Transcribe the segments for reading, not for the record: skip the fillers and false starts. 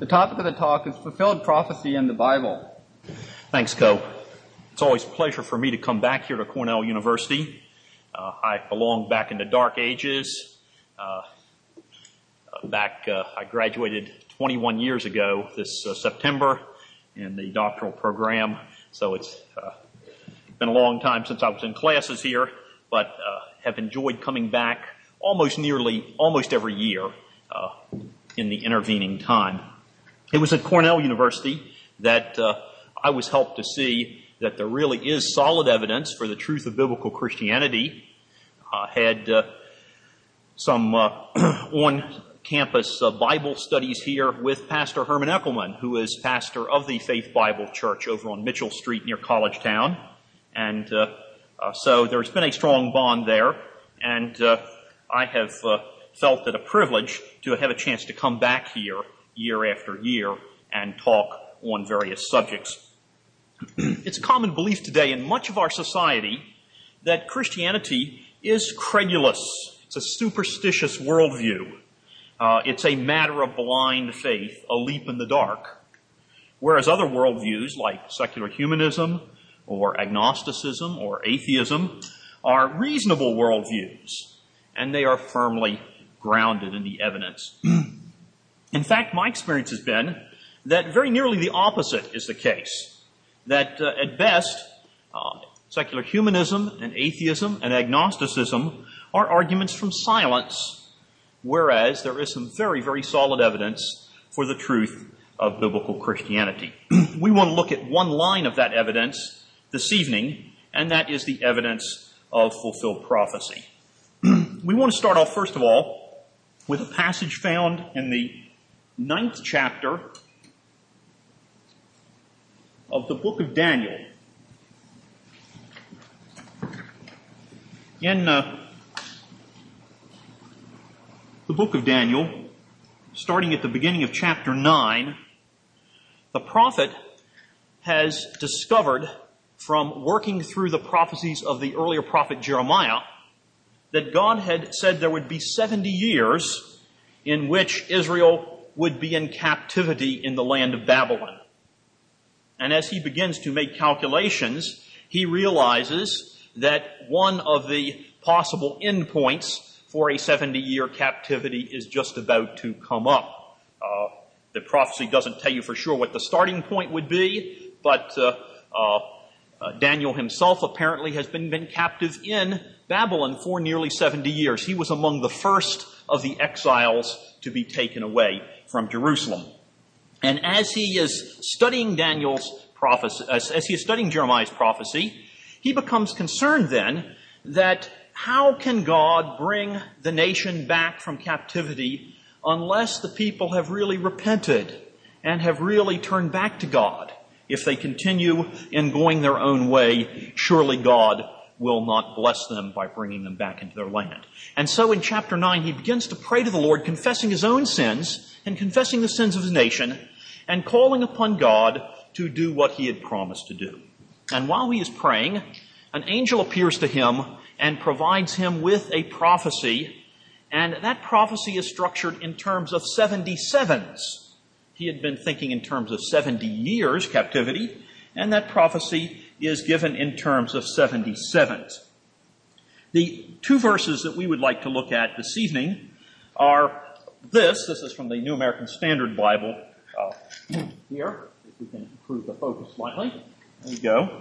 The topic of the talk is fulfilled prophecy in the Bible. Thanks, Co. It's always a pleasure for me to come back here to Cornell University. I belong back in the dark ages. I graduated 21 years ago this September in the doctoral program, so it's been a long time since I was in classes here, but have enjoyed coming back almost every year in the intervening time. It was at Cornell University that I was helped to see that there really is solid evidence for the truth of biblical Christianity. Had some on-campus Bible studies here with Pastor Herman Eckelman, who is pastor of the Faith Bible Church over on Mitchell Street near College Town. And so there's been a strong bond there, and I have felt it a privilege to have a chance to come back here year after year and talk on various subjects. It's a common belief today in much of our society that Christianity is credulous. It's a superstitious worldview. It's a matter of blind faith, a leap in the dark. Whereas other worldviews like secular humanism or agnosticism or atheism are reasonable worldviews, and they are firmly grounded in the evidence. In fact, my experience has been that very nearly the opposite is the case. That at best, secular humanism and atheism and agnosticism are arguments from silence, whereas there is some very, very solid evidence for the truth of biblical Christianity. We want to look at one line of that evidence this evening, and that is the evidence of fulfilled prophecy. We want to start off, first of all, with a passage found in the 9th chapter of the book of Daniel. In the book of Daniel, starting at the beginning of chapter 9, the prophet has discovered from working through the prophecies of the earlier prophet Jeremiah that God had said there would be 70 years in which Israel would be in captivity in the land of Babylon. And as he begins to make calculations, he realizes that one of the possible endpoints for a 70-year captivity is just about to come up. The prophecy doesn't tell you for sure what the starting point would be, but Daniel himself apparently has been captive in Babylon for nearly 70 years. He was among the first of the exiles to be taken away from Jerusalem. And as he is studying Jeremiah's prophecy, he becomes concerned then that how can God bring the nation back from captivity unless the people have really repented and have really turned back to God? If they continue in going their own way, surely God will not bless them by bringing them back into their land. And so in chapter 9, he begins to pray to the Lord, confessing his own sins and confessing the sins of his nation and calling upon God to do what he had promised to do. And while he is praying, an angel appears to him and provides him with a prophecy, and that prophecy is structured in terms of 77s. He had been thinking in terms of 70 years captivity, and that prophecy is given in terms of 77s. The two verses that we would like to look at this evening are this is from the New American Standard Bible here, if we can improve the focus slightly. There we go.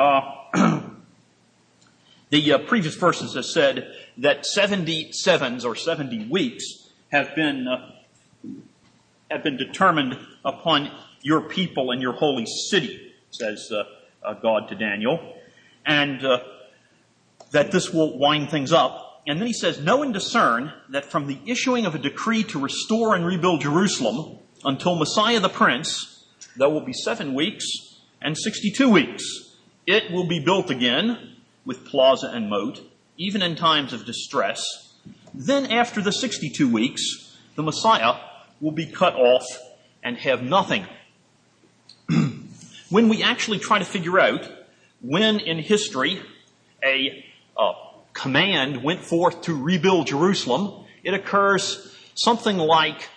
The previous verses have said that 77s or 70 weeks have been determined upon your people and your holy city, says God to Daniel, and that this will wind things up. And then he says, know and discern that from the issuing of a decree to restore and rebuild Jerusalem until Messiah the Prince, there will be 7 weeks and 62 weeks. It will be built again with plaza and moat, even in times of distress. Then after the 62 weeks, the Messiah will be cut off and have nothing. When we actually try to figure out when in history a command went forth to rebuild Jerusalem, it occurs something like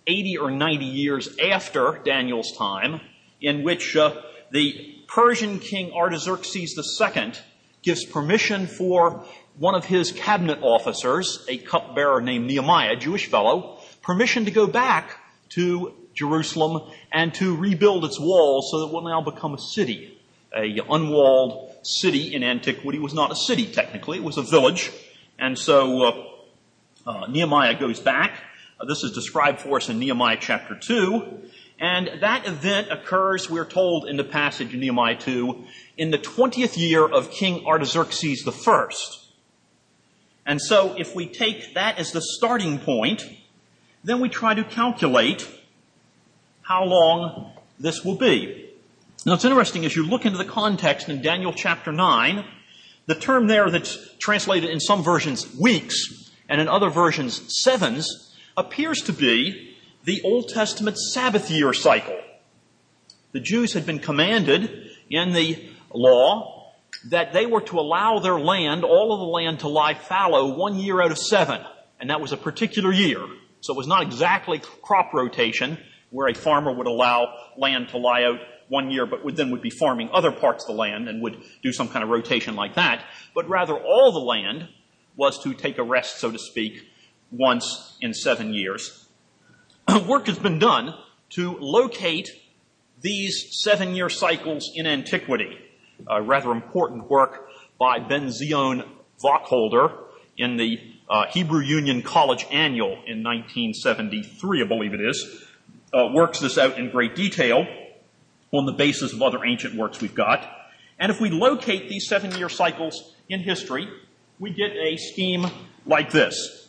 80 or 90 years after Daniel's time, in which the Persian king Artaxerxes II gives permission for one of his cabinet officers, a cupbearer named Nehemiah, a Jewish fellow, permission to go back to Jerusalem and to rebuild its walls so that it will now become a city. An unwalled city in antiquity was not a city, technically. It was a village. And so Nehemiah goes back. This is described for us in Nehemiah chapter 2. And that event occurs, we're told in the passage in Nehemiah 2, in the 20th year of King Artaxerxes I. And so if we take that as the starting point, then we try to calculate how long this will be. Now it's interesting, as you look into the context in Daniel chapter 9, the term there that's translated in some versions weeks and in other versions sevens appears to be the Old Testament Sabbath year cycle. The Jews had been commanded in the law that they were to allow their land, all of the land, to lie fallow 1 year out of 7. And that was a particular year. So it was not exactly crop rotation, where a farmer would allow land to lie out 1 year, but would be farming other parts of the land and would do some kind of rotation like that. But rather all the land was to take a rest, so to speak, once in 7 years. Work has been done to locate these 7-year cycles in antiquity. A rather important work by Ben Zion Wacholder in the Hebrew Union College Annual in 1973, I believe it is, works this out in great detail on the basis of other ancient works we've got. And if we locate these 7-year cycles in history, we get a scheme like this.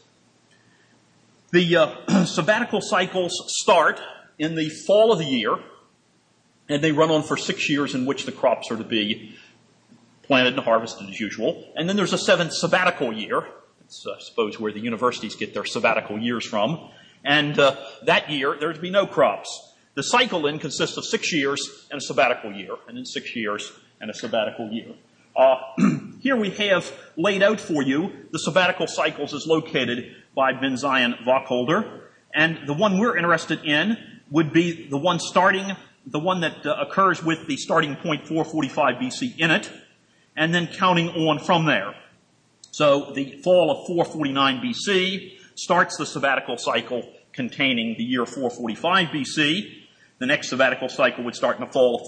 The sabbatical cycles start in the fall of the year, and they run on for 6 years in which the crops are to be planted and harvested as usual. And then there's a 7th sabbatical year. It's, I suppose, where the universities get their sabbatical years from. And that year, there to be no crops. The cycle then consists of 6 years and a sabbatical year, and then 6 years and a sabbatical year. Here we have laid out for you the sabbatical cycles as located by Ben Zion Wacholder. And the one we're interested in would be the one that occurs with the starting point 445 BC in it, and then counting on from there. So the fall of 449 BC starts the sabbatical cycle containing the year 445 BC. The next sabbatical cycle would start in the fall of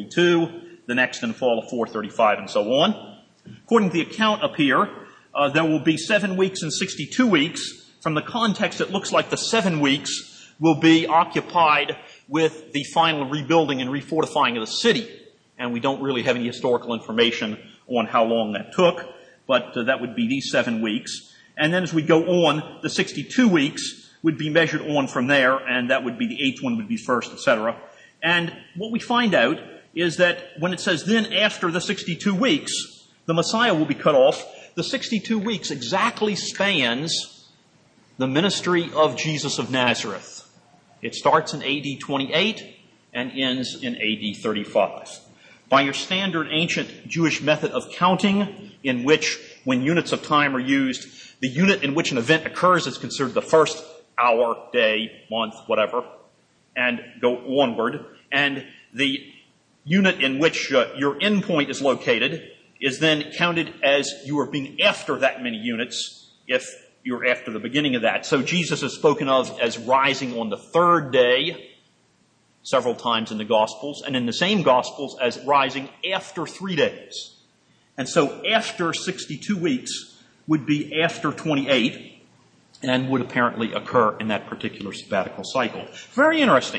442, the next in the fall of 435, and so on. According to the account up here, there will be 7 weeks and 62 weeks. From the context, it looks like the 7 weeks will be occupied with the final rebuilding and refortifying of the city. And we don't really have any historical information on how long that took, but that would be these 7 weeks. And then as we go on, the 62 weeks would be measured on from there, and that would be the 8th one would be first, etc. And what we find out is that when it says then after the 62 weeks, the Messiah will be cut off, the 62 weeks exactly spans the ministry of Jesus of Nazareth. It starts in AD 28 and ends in AD 35. By your standard ancient Jewish method of counting, in which when units of time are used, the unit in which an event occurs is considered the first hour, day, month, whatever, and go onward. And the unit in which your endpoint is located is then counted as you are being after that many units if you're after the beginning of that. So Jesus is spoken of as rising on the 3rd day several times in the Gospels, and in the same Gospels as rising after 3 days. And so after 62 weeks would be after 28 and would apparently occur in that particular sabbatical cycle. Very interesting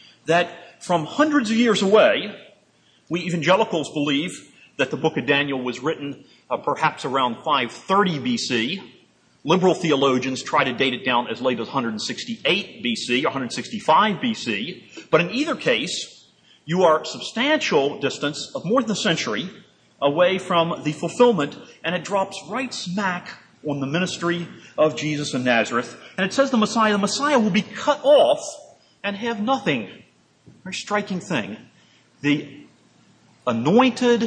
that from hundreds of years away, we evangelicals believe that the book of Daniel was written perhaps around 530 BC. Liberal theologians try to date it down as late as 168 BC or 165 BC. But in either case, you are a substantial distance of more than a century away from the fulfillment, and it drops right smack on the ministry of Jesus of Nazareth. And it says the Messiah will be cut off and have nothing. Very striking thing. The anointed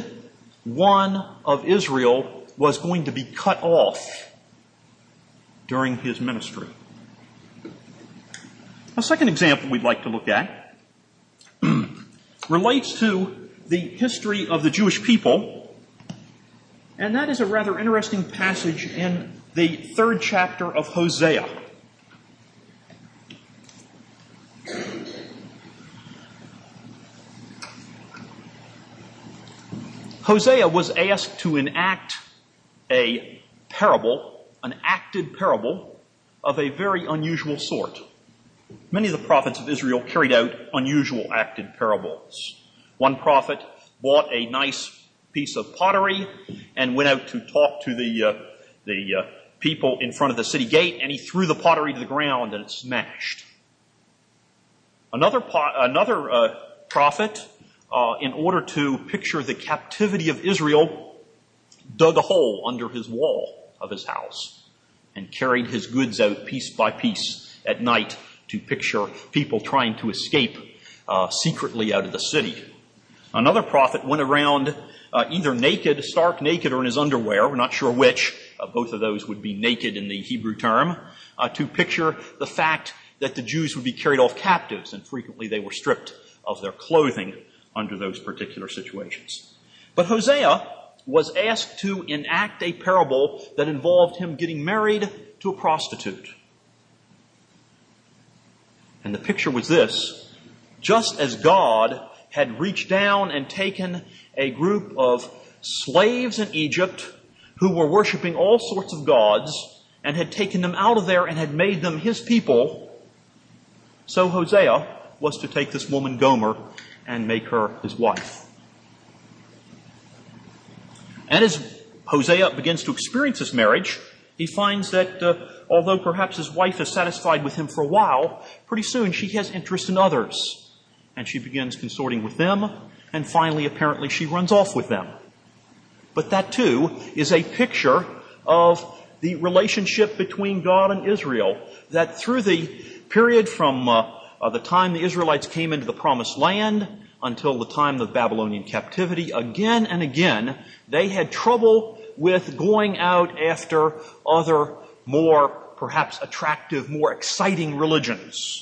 one of Israel was going to be cut off during his ministry. A second example we'd like to look at relates to the history of the Jewish people, and that is a rather interesting passage in the 3rd chapter of Hosea. Hosea was asked to enact a parable, an acted parable of a very unusual sort. Many of the prophets of Israel carried out unusual acted parables. One prophet bought a nice piece of pottery and went out to talk to the people in front of the city gate, and he threw the pottery to the ground and it smashed. Another prophet, in order to picture the captivity of Israel, dug a hole under his wall of his house and carried his goods out piece by piece at night to picture people trying to escape secretly out of the city. Another prophet went around either naked, stark naked, or in his underwear. We're not sure which. Both of those would be naked in the Hebrew term, to picture the fact that the Jews would be carried off captives, and frequently they were stripped of their clothing under those particular situations. But Hosea was asked to enact a parable that involved him getting married to a prostitute. And the picture was this: just as God had reached down and taken a group of slaves in Egypt who were worshiping all sorts of gods and had taken them out of there and had made them his people, so Hosea was to take this woman Gomer and make her his wife. And as Hosea begins to experience this marriage, he finds that although perhaps his wife is satisfied with him for a while, pretty soon she has interest in others. And she begins consorting with them, and finally, apparently, she runs off with them. But that, too, is a picture of the relationship between God and Israel, that through the period from the time the Israelites came into the Promised Land until the time of Babylonian captivity, again and again, they had trouble with going out after other, more perhaps attractive, more exciting religions.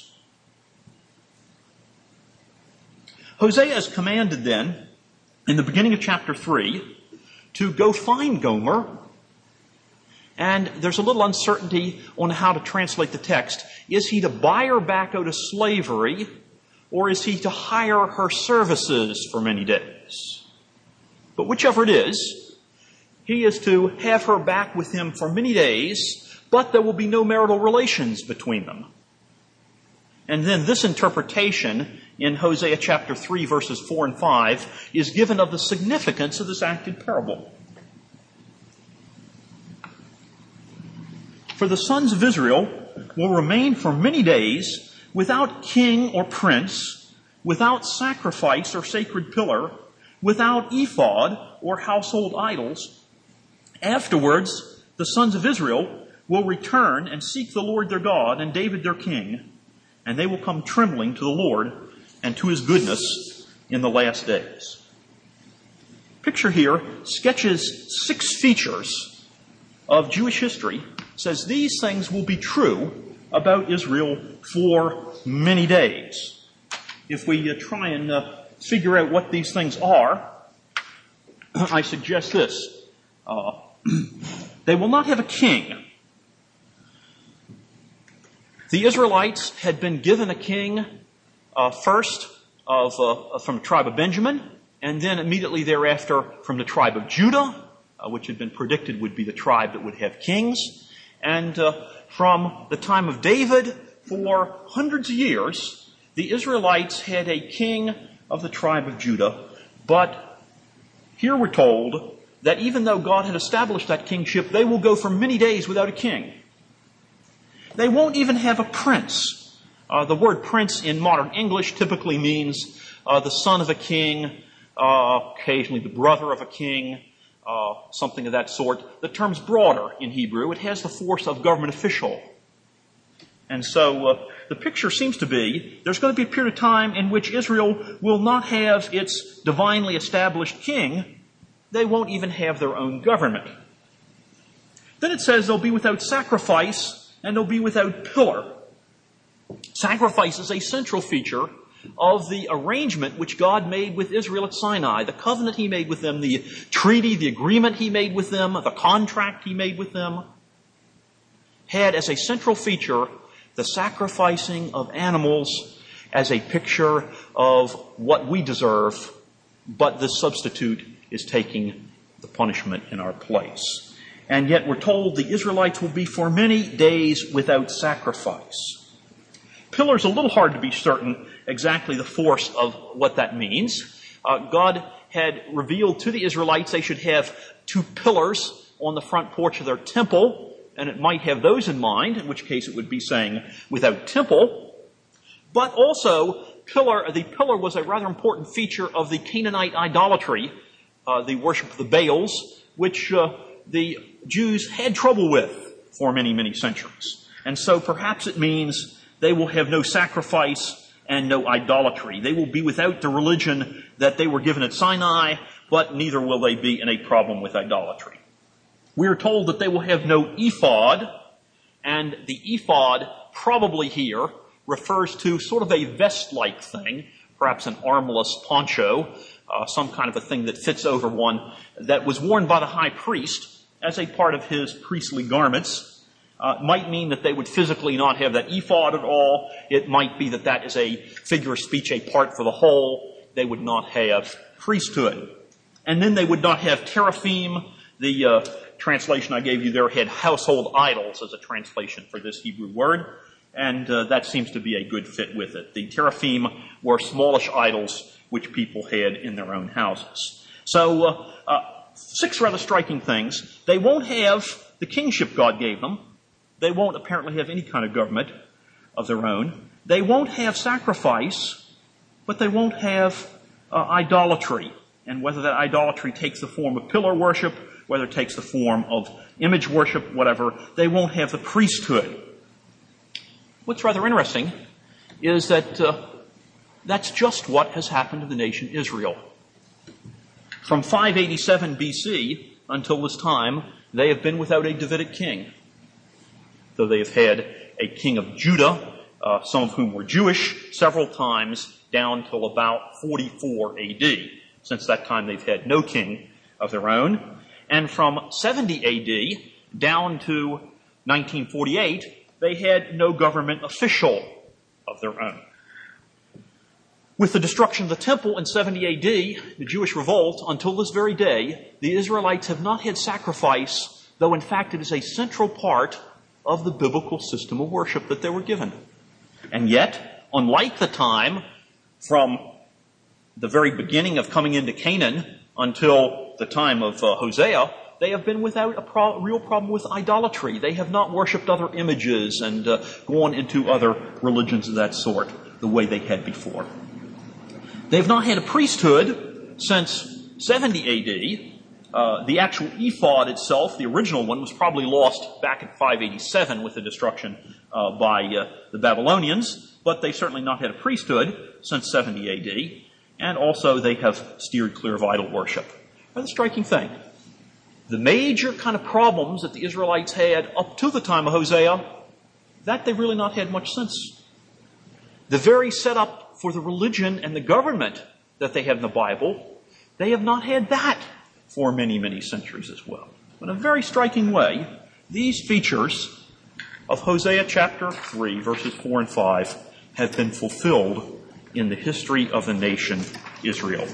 Hosea is commanded then, in the beginning of chapter 3, to go find Gomer. And there's a little uncertainty on how to translate the text. Is he to buy her back out of slavery, or is he to hire her services for many days? But whichever it is, he is to have her back with him for many days, but there will be no marital relations between them. And then this interpretation in Hosea chapter 3, verses 4 and 5, is given of the significance of this acted parable. For the sons of Israel will remain for many days without king or prince, without sacrifice or sacred pillar, without ephod or household idols. Afterwards, the sons of Israel will return and seek the Lord their God and David their king, and they will come trembling to the Lord and to his goodness in the last days. Picture here sketches 6 features of Jewish history, says these things will be true about Israel for many days. If we try and figure out what these things are, I suggest this. They will not have a king. The Israelites had been given a king first from the tribe of Benjamin, and then immediately thereafter from the tribe of Judah, which had been predicted would be the tribe that would have kings. And from the time of David, for hundreds of years, the Israelites had a king of the tribe of Judah. But here we're told that even though God had established that kingship, they will go for many days without a king. They won't even have a prince. The word prince in modern English typically means the son of a king, occasionally the brother of a king, something of that sort. The term's broader in Hebrew. It has the force of government official. And so the picture seems to be there's going to be a period of time in which Israel will not have its divinely established king. They won't even have their own government. Then it says they'll be without sacrifice and they'll be without pillar. Sacrifice is a central feature of the arrangement which God made with Israel at Sinai, the covenant he made with them, the treaty, the agreement he made with them, the contract he made with them, had as a central feature the sacrificing of animals as a picture of what we deserve, but the substitute is taking the punishment in our place. And yet we're told the Israelites will be for many days without sacrifice. Pillar's a little hard to be certain exactly the force of what that means. God had revealed to the Israelites they should have 2 pillars on the front porch of their temple, and it might have those in mind, in which case it would be saying without temple. But also, the pillar was a rather important feature of the Canaanite idolatry, the worship of the Baals, which the Jews had trouble with for many, many centuries. And so perhaps it means they will have no sacrifice and no idolatry. They will be without the religion that they were given at Sinai, but neither will they be in a problem with idolatry. We are told that they will have no ephod, and the ephod probably here refers to sort of a vest-like thing, perhaps an armless poncho, some kind of a thing that fits over one, that was worn by the high priest as a part of his priestly garments. Might mean that they would physically not have that ephod at all. It might be that that is a figure of speech, a part for the whole. They would not have priesthood. And then they would not have teraphim. The translation I gave you there had household idols as a translation for this Hebrew word. And that seems to be a good fit with it. The teraphim were smallish idols which people had in their own houses. So 6 rather striking things. They won't have the kingship God gave them. They won't apparently have any kind of government of their own. They won't have sacrifice, but they won't have idolatry. And whether that idolatry takes the form of pillar worship, whether it takes the form of image worship, whatever, they won't have the priesthood. What's rather interesting is that that's just what has happened to the nation Israel. From 587 BC until this time, they have been without a Davidic king. Though they have had a king of Judah, some of whom were Jewish, several times down till about 44 AD. Since that time, they've had no king of their own. And from 70 AD down to 1948, they had no government official of their own. With the destruction of the temple in 70 AD, the Jewish revolt, until this very day, the Israelites have not had sacrifice, though in fact it is a central part of the biblical system of worship that they were given. And yet, unlike the time from the very beginning of coming into Canaan until the time of Hosea, they have been without a real problem with idolatry. They have not worshipped other images and gone into other religions of that sort the way they had before. They have not had a priesthood since 70 AD. The actual ephod itself, the original one, was probably lost back in 587 with the destruction by the Babylonians, but they certainly not had a priesthood since 70 AD, and also they have steered clear of idol worship. Rather striking thing. The major kind of problems that the Israelites had up to the time of Hosea, that they've really not had much since. The very setup for the religion and the government that they have in the Bible, they have not had that for many, many centuries as well. In a very striking way, these features of Hosea chapter 3, verses 4 and 5, have been fulfilled in the history of the nation Israel.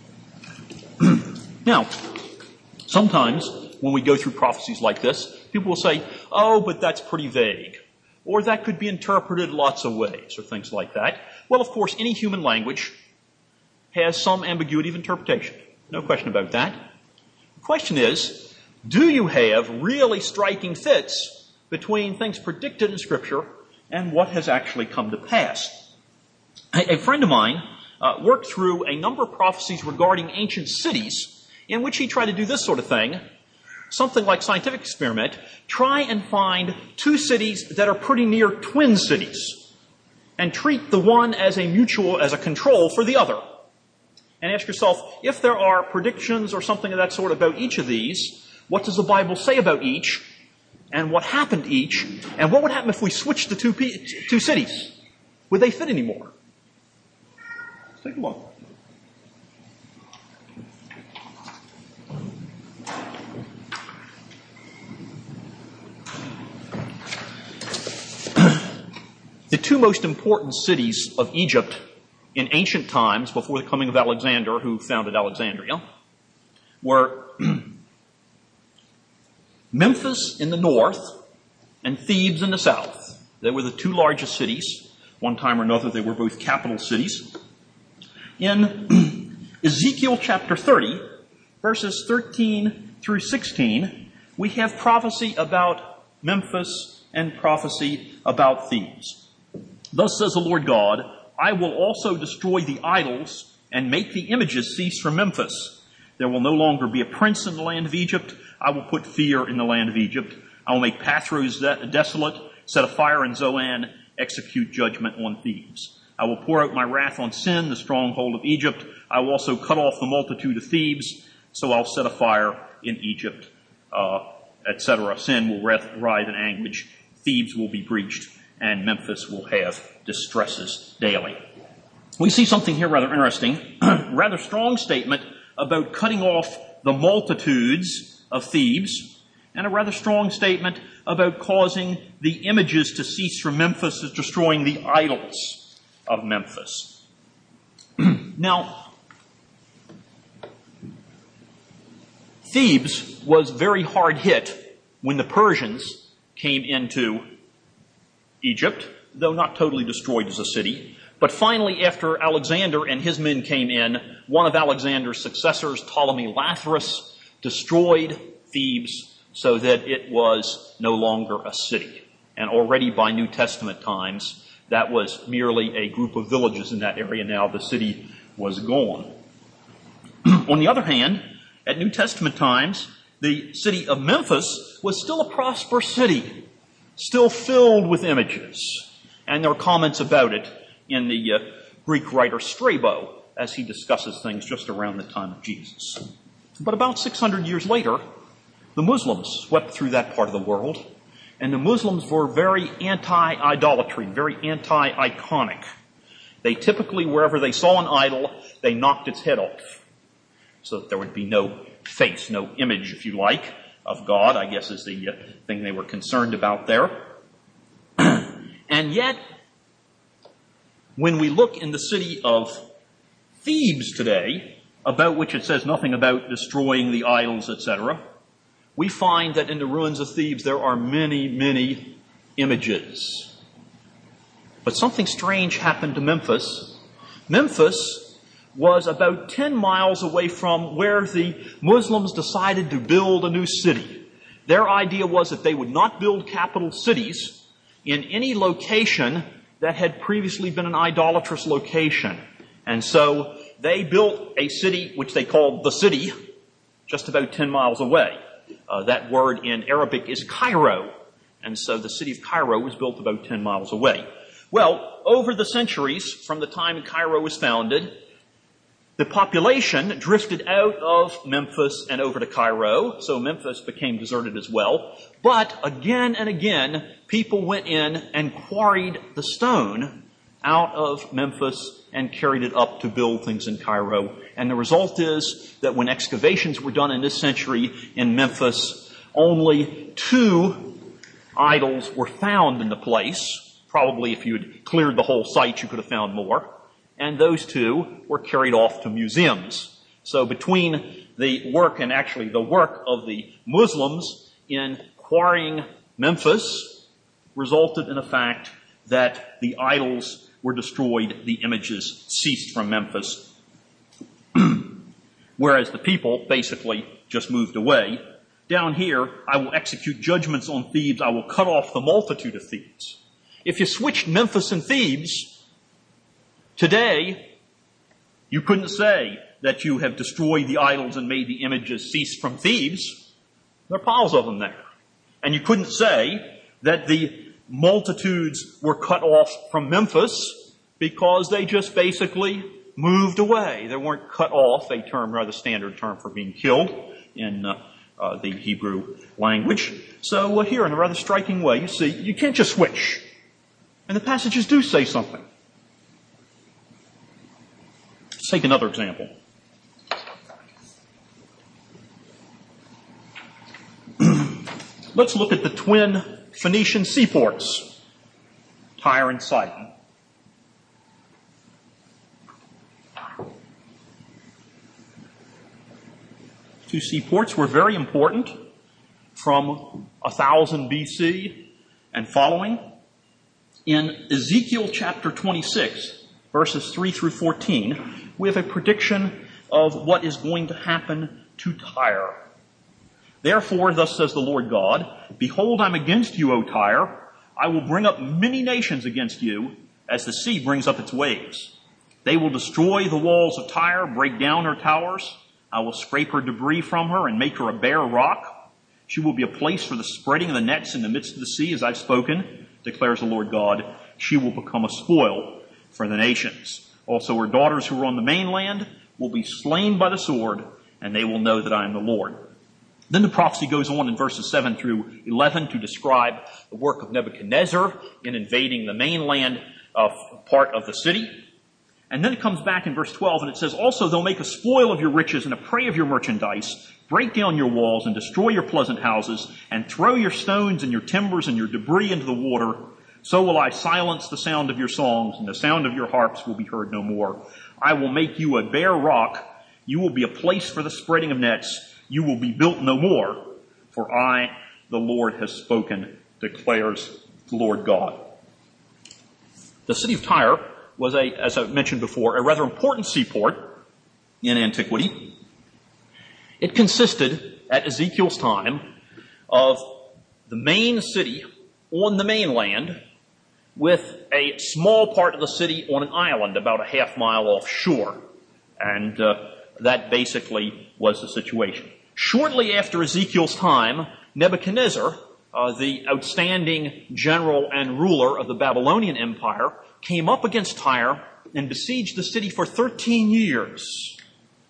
Now, sometimes when we go through prophecies like this, people will say, oh, but that's pretty vague. Or that could be interpreted lots of ways, or things like that. Well, of course, any human language has some ambiguity of interpretation. No question about that. The question is, do you have really striking fits between things predicted in Scripture and what has actually come to pass? A friend of mine worked through a number of prophecies regarding ancient cities in which he tried to do this sort of thing, something like scientific experiment, try and find 2 cities that are pretty near twin cities and treat the one as a control for the other. And ask yourself, if there are predictions or something of that sort about each of these, what does the Bible say about each? And what happened to each? And what would happen if we switched the two cities? Would they fit anymore? Let's take a look. The two most important cities of Egypt in ancient times, before the coming of Alexander, who founded Alexandria, were Memphis in the north and Thebes in the south. They were the two largest cities. One time or another, they were both capital cities. In Ezekiel chapter 30, verses 13 through 16, we have prophecy about Memphis and prophecy about Thebes. Thus says the Lord God, I will also destroy the idols and make the images cease from Memphis. There will no longer be a prince in the land of Egypt. I will put fear in the land of Egypt. I will make Pathros desolate, set a fire in Zoan, execute judgment on Thebes. I will pour out my wrath on Sin, the stronghold of Egypt. I will also cut off the multitude of Thebes, so I'll set a fire in Egypt, etc. Sin will writhe in anguish. Thebes will be breached, and Memphis will have distresses daily. We see something here rather interesting, rather strong statement about cutting off the multitudes of Thebes, and a rather strong statement about causing the images to cease from Memphis, as destroying the idols of Memphis. Now, Thebes was very hard hit when the Persians came into Egypt, though not totally destroyed as a city. But finally, after Alexander and his men came in, one of Alexander's successors, Ptolemy Lathyrus, destroyed Thebes so that it was no longer a city. And already by New Testament times, that was merely a group of villages in that area. Now the city was gone. On the other hand, at New Testament times, the city of Memphis was still a prosperous city, still filled with images. And there are comments about it in the Greek writer Strabo as he discusses things just around the time of Jesus. But about 600 years later, the Muslims swept through that part of the world, and the Muslims were very anti-idolatry, very anti-iconic. They typically, wherever they saw an idol, they knocked its head off, so that there would be no face, no image, if you like, of God, I guess is the thing they were concerned about there. And yet, when we look in the city of Thebes today, about which it says nothing about destroying the idols, etc., we find that in the ruins of Thebes there are many, many images. But something strange happened to Memphis. Memphis was about 10 miles away from where the Muslims decided to build a new city. Their idea was that they would not build capital cities in any location that had previously been an idolatrous location. And so they built a city which they called the city, just about 10 miles away. That word in Arabic is Cairo. And so the city of Cairo was built about 10 miles away. Well, over the centuries, from the time Cairo was founded, the population drifted out of Memphis and over to Cairo, so Memphis became deserted as well. But again and again, people went in and quarried the stone out of Memphis and carried it up to build things in Cairo. And the result is that when excavations were done in this century in Memphis, only 2 idols were found in the place. Probably if you had cleared the whole site, you could have found more. And those 2 were carried off to museums. So between the work and actually the work of the Muslims in quarrying Memphis resulted in the fact that the idols were destroyed, the images ceased from Memphis, whereas the people basically just moved away. Down here, I will execute judgments on Thebes. I will cut off the multitude of Thebes. If you switched Memphis and Thebes, today, you couldn't say that you have destroyed the idols and made the images cease from Thebes. There are piles of them there. And you couldn't say that the multitudes were cut off from Memphis because they just basically moved away. They weren't cut off, a term, rather standard term for being killed in the Hebrew language. So here, in a rather striking way, you see, you can't just switch. And the passages do say something. Let's take another example. Let's look at the twin Phoenician seaports, Tyre and Sidon. Two seaports were very important from 1000 BC and following. In Ezekiel chapter 26, verses 3 through 14, we have a prediction of what is going to happen to Tyre. Therefore, thus says the Lord God, behold, I'm against you, O Tyre. I will bring up many nations against you, as the sea brings up its waves. They will destroy the walls of Tyre, break down her towers. I will scrape her debris from her and make her a bare rock. She will be a place for the spreading of the nets in the midst of the sea, as I've spoken, declares the Lord God. She will become a spoil for the nations. Also, her daughters who are on the mainland will be slain by the sword, and they will know that I am the Lord. Then the prophecy goes on in verses 7 through 11 to describe the work of Nebuchadnezzar in invading the mainland part of the city. And then it comes back in verse 12 and it says, also they'll make a spoil of your riches and a prey of your merchandise, break down your walls and destroy your pleasant houses, and throw your stones and your timbers and your debris into the water. So will I silence the sound of your songs, and the sound of your harps will be heard no more. I will make you a bare rock. You will be a place for the spreading of nets. You will be built no more, for I, the Lord, has spoken, declares the Lord God. The city of Tyre was, as I mentioned before, a rather important seaport in antiquity. It consisted, at Ezekiel's time, of the main city on the mainland with a small part of the city on an island about a half mile offshore. And that basically was the situation. Shortly after Ezekiel's time, Nebuchadnezzar, the outstanding general and ruler of the Babylonian Empire, came up against Tyre and besieged the city for 13 years.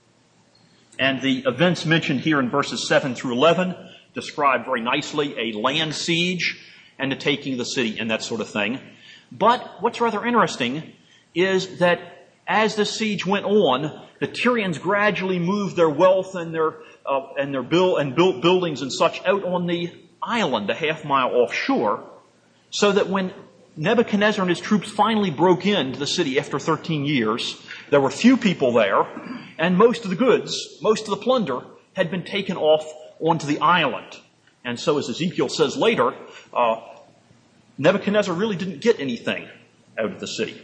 And the events mentioned here in verses 7 through 11 describe very nicely a land siege and the taking of the city and that sort of thing. But what's rather interesting is that as the siege went on, the Tyrians gradually moved their wealth and built buildings and such out on the island, a half mile offshore, so that when Nebuchadnezzar and his troops finally broke into the city after 13 years, there were few people there, and most of the goods, most of the plunder, had been taken off onto the island. And so, as Ezekiel says later, Nebuchadnezzar really didn't get anything out of the city.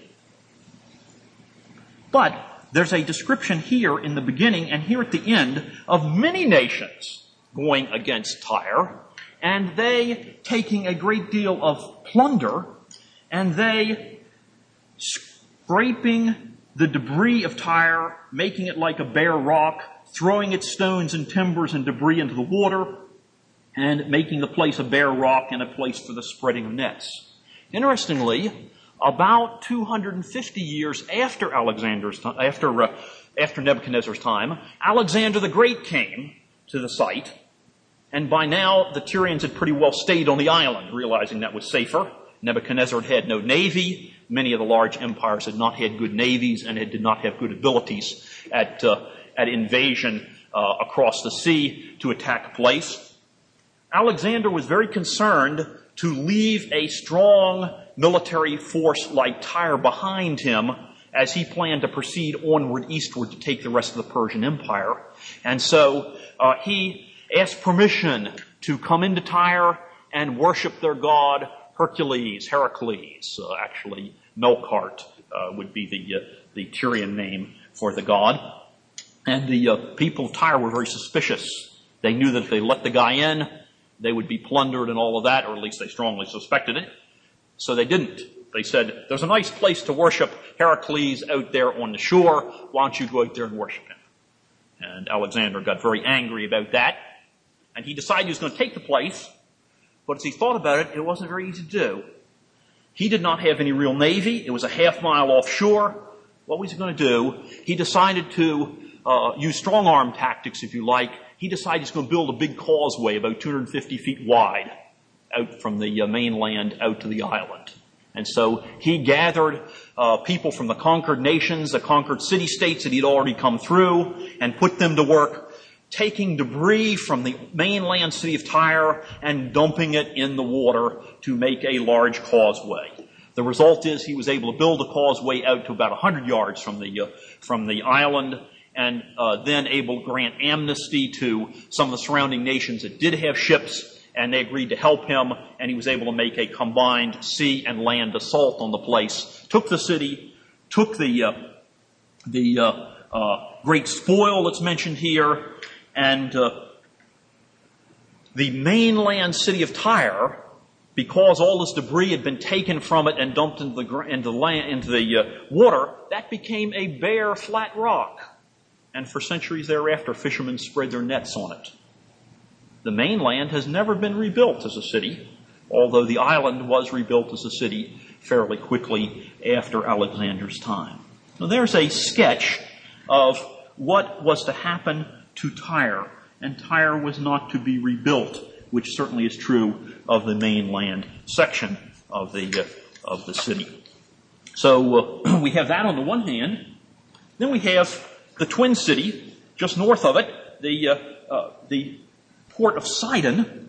But there's a description here in the beginning and here at the end of many nations going against Tyre, and they taking a great deal of plunder, and they scraping the debris of Tyre, making it like a bare rock, throwing its stones and timbers and debris into the water, and making the place a bare rock and a place for the spreading of nets. Interestingly, about 250 years after Nebuchadnezzar's time, Alexander the Great came to the site, and by now the Tyrians had pretty well stayed on the island, realizing that was safer. Nebuchadnezzar had no navy. Many of the large empires had not had good navies and did not have good abilities at invasion across the sea to attack a place. Alexander was very concerned to leave a strong military force like Tyre behind him as he planned to proceed onward eastward to take the rest of the Persian Empire. And so he asked permission to come into Tyre and worship their god Heracles. Actually, Melkart would be the Tyrian name for the god. And the people of Tyre were very suspicious. They knew that if they let the guy in, they would be plundered and all of that, or at least they strongly suspected it. So they didn't. They said, there's a nice place to worship Heracles out there on the shore. Why don't you go out there and worship him? And Alexander got very angry about that. And he decided he was going to take the place. But as he thought about it, it wasn't very easy to do. He did not have any real navy. It was a half mile offshore. What was he going to do? He decided to use strong-arm tactics, if you like. He decided he's going to build a big causeway about 250 feet wide out from the mainland out to the island. And so he gathered people from the conquered nations, the conquered city-states that he'd already come through, and put them to work taking debris from the mainland city of Tyre and dumping it in the water to make a large causeway. The result is he was able to build a causeway out to about 100 yards from the island, and then able to grant amnesty to some of the surrounding nations that did have ships, and they agreed to help him, and he was able to make a combined sea and land assault on the place, took the city, took the great spoil that's mentioned here, and the mainland city of Tyre, because all this debris had been taken from it and dumped into the water, that became a bare, flat rock. And for centuries thereafter, fishermen spread their nets on it. The mainland has never been rebuilt as a city, although the island was rebuilt as a city fairly quickly after Alexander's time. Now there's a sketch of what was to happen to Tyre, and Tyre was not to be rebuilt, which certainly is true of the mainland section of the city. So we have that on the one hand. Then we have the twin city, just north of it, the port of Sidon.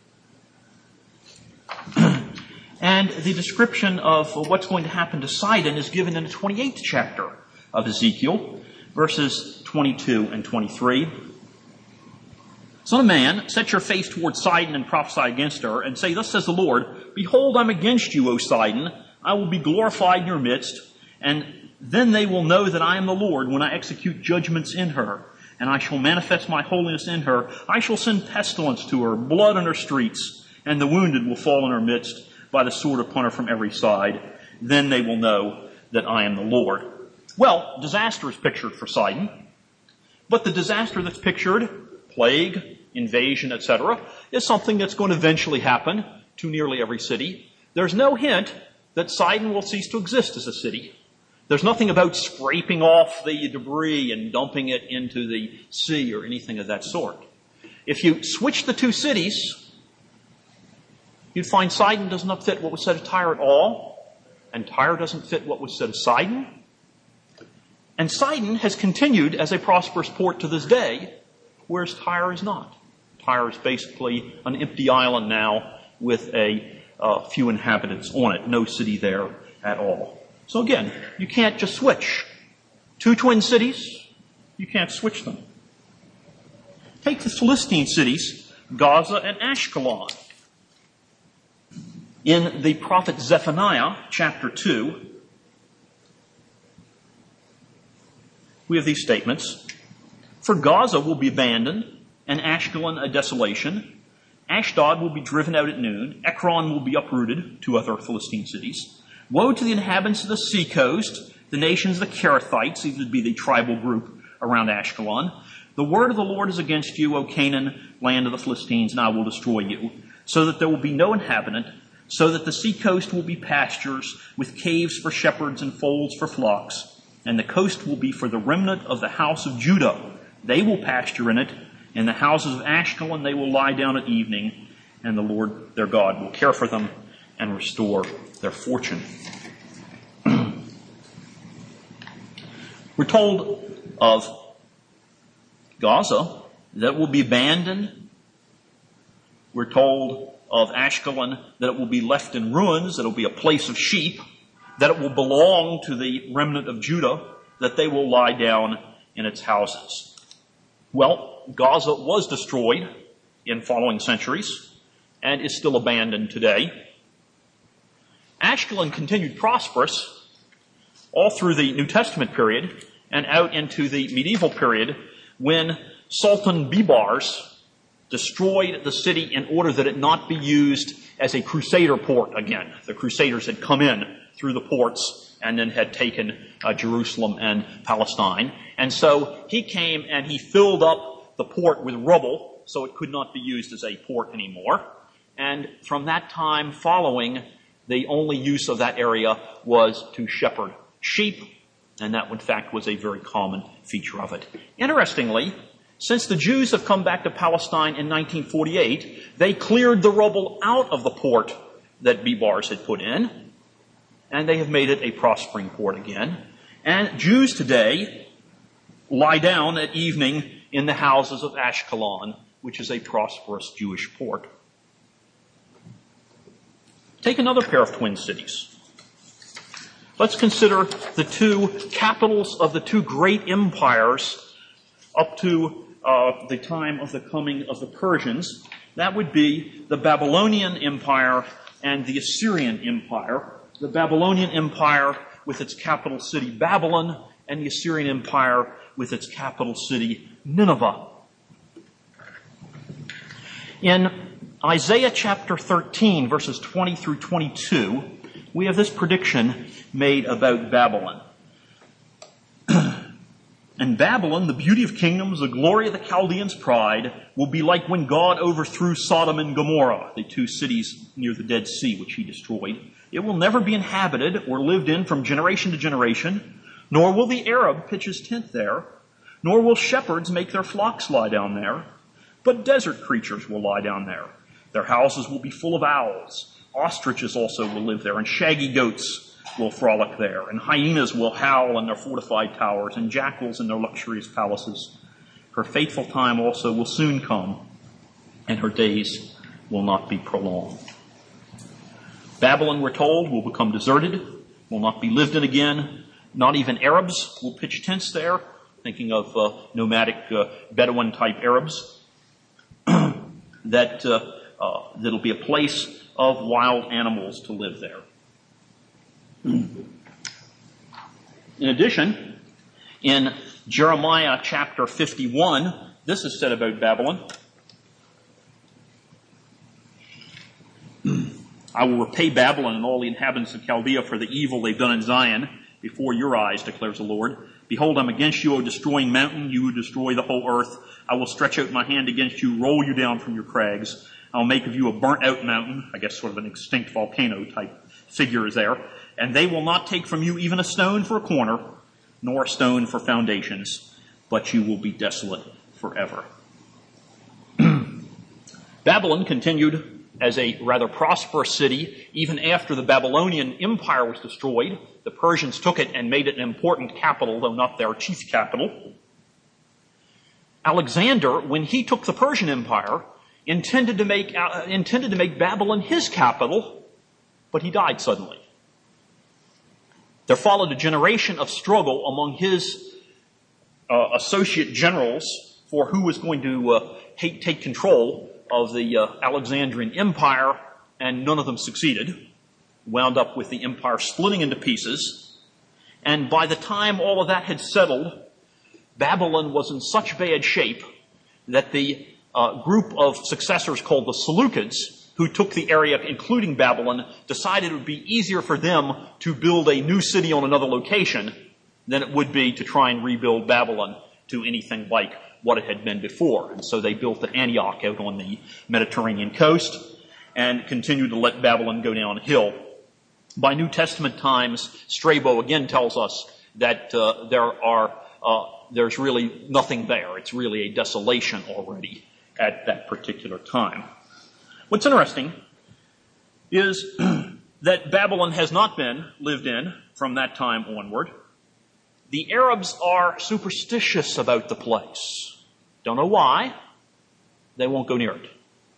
And the description of what's going to happen to Sidon is given in the 28th chapter of Ezekiel, verses 22 and 23. Son of man, set your face toward Sidon and prophesy against her, and say, Thus says the Lord, Behold, I'm against you, O Sidon. I will be glorified in your midst, and then they will know that I am the Lord when I execute judgments in her, and I shall manifest my holiness in her. I shall send pestilence to her, blood on her streets, and the wounded will fall in her midst by the sword upon her from every side. Then they will know that I am the Lord. Well, disaster is pictured for Sidon, but the disaster that's pictured, plague, invasion, etc., is something that's going to eventually happen to nearly every city. There's no hint that Sidon will cease to exist as a city. There's nothing about scraping off the debris and dumping it into the sea or anything of that sort. If you switch the two cities, you'd find Sidon does not fit what was said of Tyre at all, and Tyre doesn't fit what was said of Sidon. And Sidon has continued as a prosperous port to this day, whereas Tyre is not. Tyre is basically an empty island now with a few inhabitants on it, no city there at all. So again, you can't just switch. Two twin cities, you can't switch them. Take the Philistine cities, Gaza and Ashkelon. In the prophet Zephaniah, chapter 2, we have these statements. For Gaza will be abandoned, and Ashkelon a desolation. Ashdod will be driven out at noon. Ekron will be uprooted, two other Philistine cities. Woe to the inhabitants of the seacoast, the nations of the Kerethites, these would be the tribal group around Ashkelon. The word of the Lord is against you, O Canaan, land of the Philistines, and I will destroy you, so that there will be no inhabitant, so that the seacoast will be pastures, with caves for shepherds and folds for flocks, and the coast will be for the remnant of the house of Judah. They will pasture in it. In the houses of Ashkelon they will lie down at evening, and the Lord their God will care for them and restore their fortune. We're told of Gaza that it will be abandoned. We're told of Ashkelon that it will be left in ruins, that it will be a place of sheep, that it will belong to the remnant of Judah, that they will lie down in its houses. Well, Gaza was destroyed in following centuries and is still abandoned today. Ashkelon continued prosperous all through the New Testament period and out into the medieval period when Sultan Bibars destroyed the city in order that it not be used as a crusader port again. The crusaders had come in through the ports and then had taken Jerusalem and Palestine. And so he came and he filled up the port with rubble so it could not be used as a port anymore. And from that time following, the only use of that area was to shepherd sheep, and that in fact was a very common feature of it. Interestingly, since the Jews have come back to Palestine in 1948, they cleared the rubble out of the port that Bibars had put in. and they have made it a prospering port again. And Jews today lie down at evening in the houses of Ashkelon, which is a prosperous Jewish port. Take another pair of twin cities. Let's consider the two capitals of the two great empires up to the time of the coming of the Persians. That would be the Babylonian Empire and the Assyrian Empire. The Babylonian Empire with its capital city Babylon, and the Assyrian Empire with its capital city Nineveh. In Isaiah chapter 13, verses 20 through 22, we have this prediction made about Babylon. And Babylon, the beauty of kingdoms, the glory of the Chaldeans' pride, will be like when God overthrew Sodom and Gomorrah, the two cities near the Dead Sea, which he destroyed. It will never be inhabited or lived in from generation to generation, nor will the Arab pitch his tent there, nor will shepherds make their flocks lie down there, but desert creatures will lie down there. Their houses will be full of owls. Ostriches also will live there, and shaggy goats will frolic there, and hyenas will howl in their fortified towers, and jackals in their luxurious palaces. Her fateful time also will soon come, and her days will not be prolonged. Babylon, we're told, will become deserted, will not be lived in again. Not even Arabs will pitch tents there, thinking of nomadic Bedouin-type Arabs. That'll be a place of wild animals to live there. In addition, in Jeremiah chapter 51, this is said about Babylon. I will repay Babylon and all the inhabitants of Chaldea for the evil they've done in Zion before your eyes, declares the Lord. Behold, I'm against you, O destroying mountain, you who destroy the whole earth. I will stretch out my hand against you, roll you down from your crags. I'll make of you a burnt-out mountain, I guess sort of an extinct volcano-type figure is there. And they will not take from you even a stone for a corner, nor a stone for foundations, but you will be desolate forever. Babylon continued as a rather prosperous city even after the Babylonian Empire was destroyed. The Persians took it and made it an important capital, though not their chief capital. Alexander, when he took the Persian Empire, intended to make Babylon his capital, but he died suddenly. There followed a generation of struggle among his associate generals for who was going to take control of the Alexandrian Empire, and none of them succeeded. Wound up with the empire splitting into pieces. And by the time all of that had settled, Babylon was in such bad shape that the group of successors called the Seleucids, who took the area, including Babylon, decided it would be easier for them to build a new city on another location than it would be to try and rebuild Babylon to anything like what it had been before. And so they built at Antioch out on the Mediterranean coast and continued to let Babylon go downhill. By New Testament times, Strabo again tells us that there's really nothing there. It's really a desolation already at that particular time. What's interesting is that Babylon has not been lived in from that time onward. The Arabs are superstitious about the place. Don't know why. They won't go near it.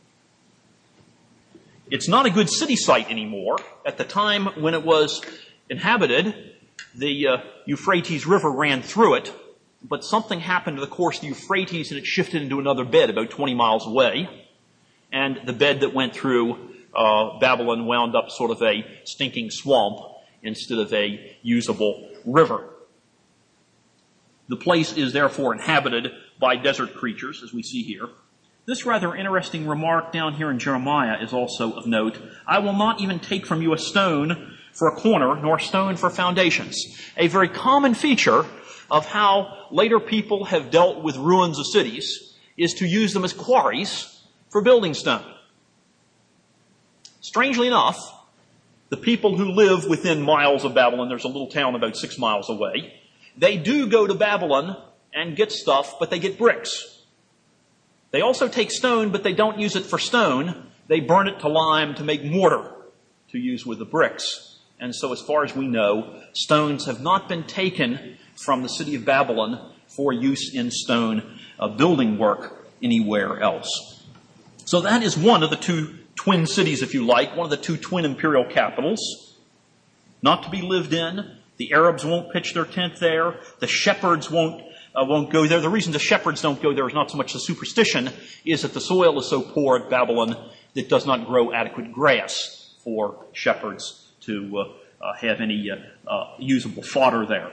It's not a good city site anymore. At the time when it was inhabited, the Euphrates River ran through it, but something happened to the course of the Euphrates and it shifted into another bed about 20 miles away. And the bed that went through Babylon wound up sort of a stinking swamp instead of a usable river. The place is therefore inhabited by desert creatures, as we see here. This rather interesting remark down here in Jeremiah is also of note. I will not even take from you a stone for a corner, nor a stone for foundations. A very common feature of how later people have dealt with ruins of cities is to use them as quarries for building stone. Strangely enough, the people who live within miles of Babylon, there's a little town about 6 miles away, they do go to Babylon and get stuff, but they get bricks. They also take stone, but they don't use it for stone. They burn it to lime to make mortar to use with the bricks. And so as far as we know, stones have not been taken from the city of Babylon for use in stone building work anywhere else. So that is one of the two twin cities, if you like, one of the two twin imperial capitals, not to be lived in. The Arabs won't pitch their tent there. The shepherds won't go there. The reason the shepherds don't go there is not so much the superstition, is that the soil is so poor at Babylon that it does not grow adequate grass for shepherds to have any usable fodder there.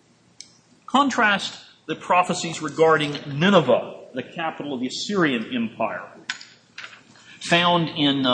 Contrast the prophecies regarding Nineveh, the capital of the Assyrian Empire, found in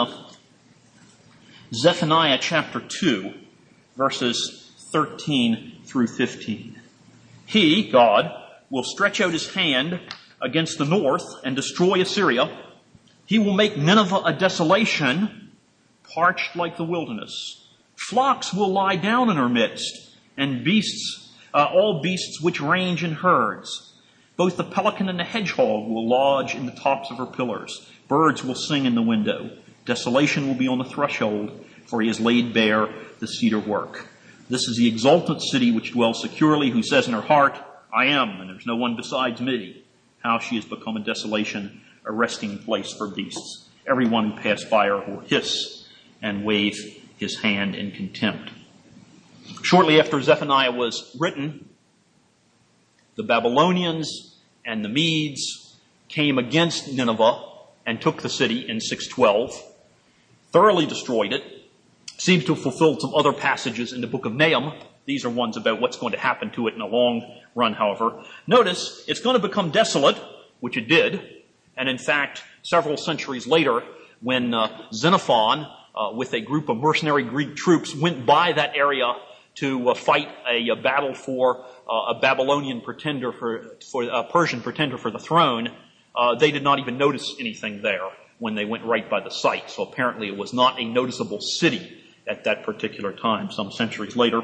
Zephaniah chapter 2, verses 13 through 15. He, God, will stretch out his hand against the north and destroy Assyria. He will make Nineveh a desolation, parched like the wilderness. Flocks will lie down in her midst, and beasts, all beasts which range in herds. Both the pelican and the hedgehog will lodge in the tops of her pillars. Birds will sing in the window. Desolation will be on the threshold, for he has laid bare the cedar work. This is the exultant city which dwells securely, who says in her heart, I am, and there's no one besides me. How she has become a desolation, a resting place for beasts. Everyone who passed by her will hiss and wave his hand in contempt. Shortly after Zephaniah was written, the Babylonians and the Medes came against Nineveh and took the city in 612, thoroughly destroyed it. Seems to have fulfilled some other passages in the book of Nahum. These are ones about what's going to happen to it in the long run, however. Notice, it's going to become desolate, which it did. And in fact, several centuries later, when Xenophon, with a group of mercenary Greek troops, went by that area to fight a battle for a Babylonian pretender for a Persian pretender for the throne, they did not even notice anything there when they went right by the site. So apparently it was not a noticeable city at that particular time, some centuries later.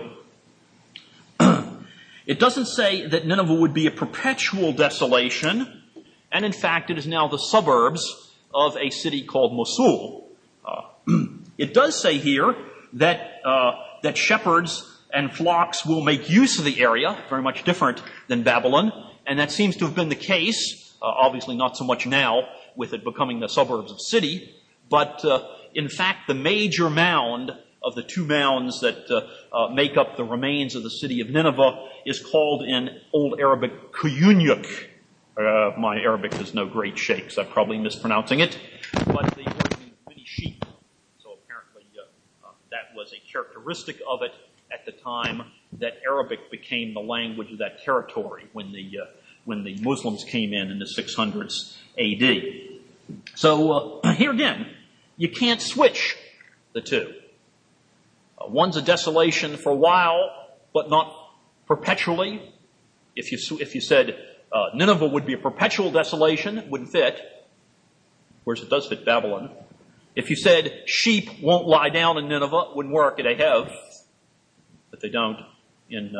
It doesn't say that Nineveh would be a perpetual desolation, and in fact it is now the suburbs of a city called Mosul. It does say here that that shepherds and flocks will make use of the area, very much different than Babylon, and that seems to have been the case, obviously not so much now with it becoming the suburbs of city, but in fact the major mound of the two mounds that make up the remains of the city of Nineveh is called in Old Arabic Kuyunyuk. My Arabic is no great shake, so I'm probably mispronouncing it, but the word means many sheep. So apparently that was a characteristic of it at the time that Arabic became the language of that territory when the Muslims came in the 600s A.D. So here again, you can't switch the two. One's a desolation for a while, but not perpetually. If you said Nineveh would be a perpetual desolation, it wouldn't fit, whereas it does fit Babylon. If you said sheep won't lie down in Nineveh, it wouldn't work. They have, but they don't in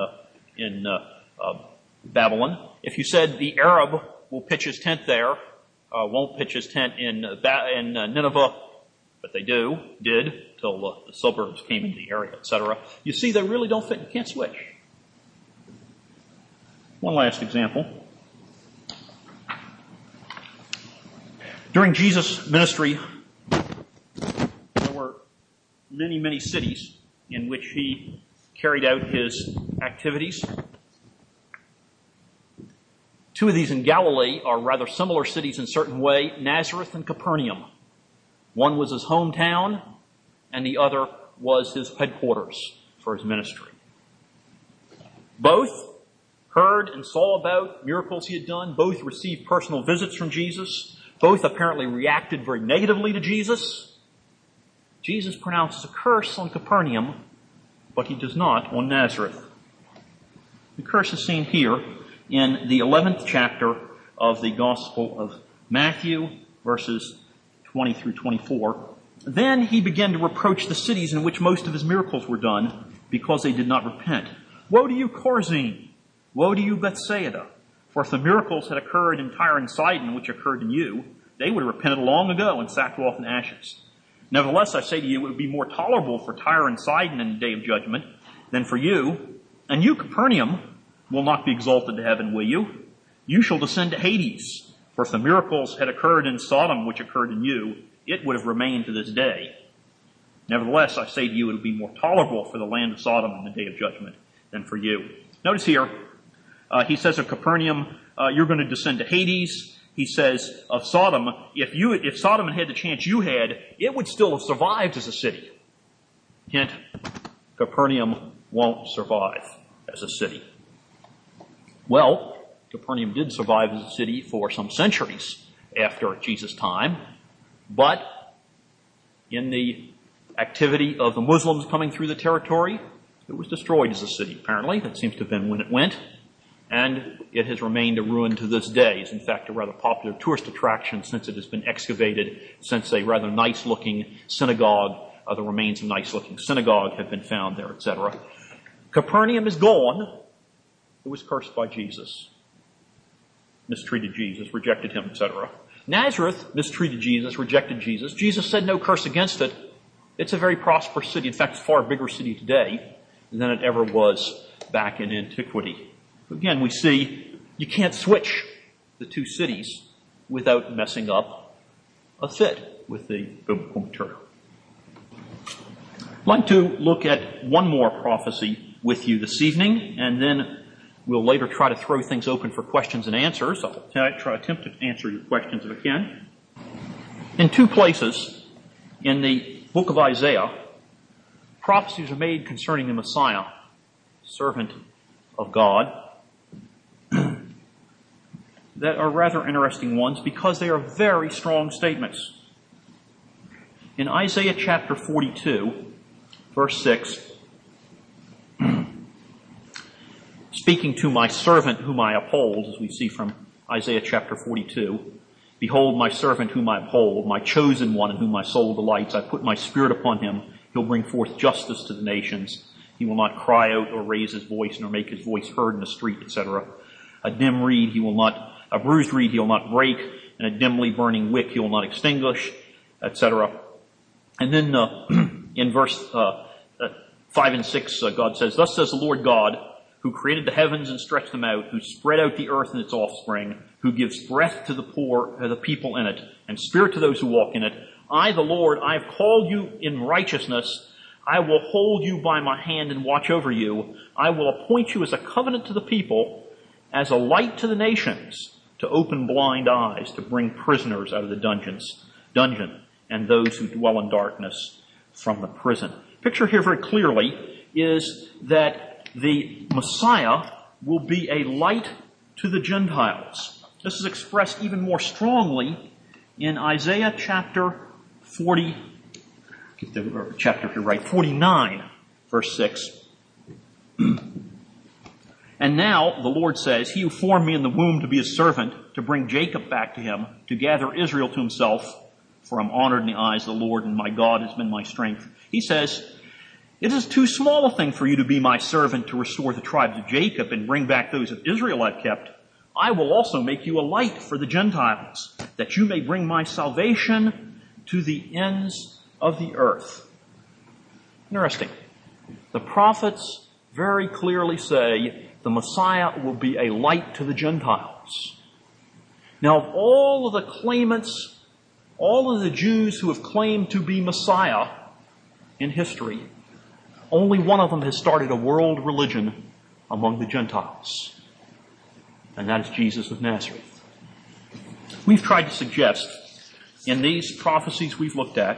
Babylon. If you said the Arab will pitch his tent there, won't pitch his tent in Nineveh, but they did, till the suburbs came into the area, etc. You see, they really don't fit. You can't switch. One last example. During Jesus' ministry, there were many, many cities in which he carried out his activities. Two of these in Galilee are rather similar cities in a certain way, Nazareth and Capernaum. One was his hometown, and the other was his headquarters for his ministry. Both heard and saw about miracles he had done. Both received personal visits from Jesus. Both apparently reacted very negatively to Jesus. Jesus pronounces a curse on Capernaum, but he does not on Nazareth. The curse is seen here in the 11th chapter of the Gospel of Matthew, verses 20 through 24. Then he began to reproach the cities in which most of his miracles were done, because they did not repent. Woe to you, Chorazin! Woe to you, Bethsaida! For if the miracles had occurred in Tyre and Sidon, which occurred in you, they would have repented long ago in sackcloth and ashes. Nevertheless, I say to you, it would be more tolerable for Tyre and Sidon in the day of judgment than for you. And you, Capernaum, will not be exalted to heaven, will you? You shall descend to Hades. For if the miracles had occurred in Sodom which occurred in you, it would have remained to this day. Nevertheless, I say to you, it would be more tolerable for the land of Sodom in the day of judgment than for you. Notice here, he says of Capernaum, you're going to descend to Hades. He says of Sodom, if Sodom had the chance you had, it would still have survived as a city. Hint, Capernaum won't survive as a city. Well, Capernaum did survive as a city for some centuries after Jesus' time, but in the activity of the Muslims coming through the territory, it was destroyed as a city, apparently. That seems to have been when it went. And it has remained a ruin to this day. It's in fact a rather popular tourist attraction since it has been excavated, since a rather nice-looking synagogue, the remains of a nice-looking synagogue have been found there, etc. Capernaum is gone. It was cursed by Jesus, mistreated Jesus, rejected him, etc. Nazareth mistreated Jesus, rejected Jesus. Jesus said no curse against it. It's a very prosperous city. In fact, it's a far bigger city today than it ever was back in antiquity. Again, we see you can't switch the two cities without messing up a fit with the biblical material. I'd like to look at one more prophecy with you this evening, and then we'll later try to throw things open for questions and answers. I'll attempt to answer your questions if I can. In two places in the book of Isaiah, prophecies are made concerning the Messiah, servant of God, that are rather interesting ones because they are very strong statements. In Isaiah chapter 42, verse 6, speaking to my servant whom I uphold, as we see from Isaiah chapter 42, behold my servant whom I uphold, my chosen one in whom my soul delights. I put my spirit upon him. He'll bring forth justice to the nations. He will not cry out or raise his voice nor make his voice heard in the street, etc. A bruised reed he will not break, and a dimly burning wick he will not extinguish, etc. And then in verse 5 and 6, God says, Thus says the Lord God, who created the heavens and stretched them out, who spread out the earth and its offspring, who gives breath to the poor, the people in it, and spirit to those who walk in it. I, the Lord, I have called you in righteousness. I will hold you by my hand and watch over you. I will appoint you as a covenant to the people, as a light to the nations, to open blind eyes, to bring prisoners out of the dungeon, and those who dwell in darkness from the prison. Picture here very clearly is that the Messiah will be a light to the Gentiles. This is expressed even more strongly in Isaiah chapter 49, verse 6. And now, the Lord says, He who formed me in the womb to be a servant, to bring Jacob back to him, to gather Israel to himself, for I'm honored in the eyes of the Lord, and my God has been my strength. He says, It is too small a thing for you to be my servant to restore the tribes of Jacob and bring back those of Israel I've kept. I will also make you a light for the Gentiles, that you may bring my salvation to the ends of the earth. Interesting. The prophets very clearly say the Messiah will be a light to the Gentiles. Now, of all of the claimants, all of the Jews who have claimed to be Messiah in history, only one of them has started a world religion among the Gentiles, and that is Jesus of Nazareth. We've tried to suggest in these prophecies we've looked at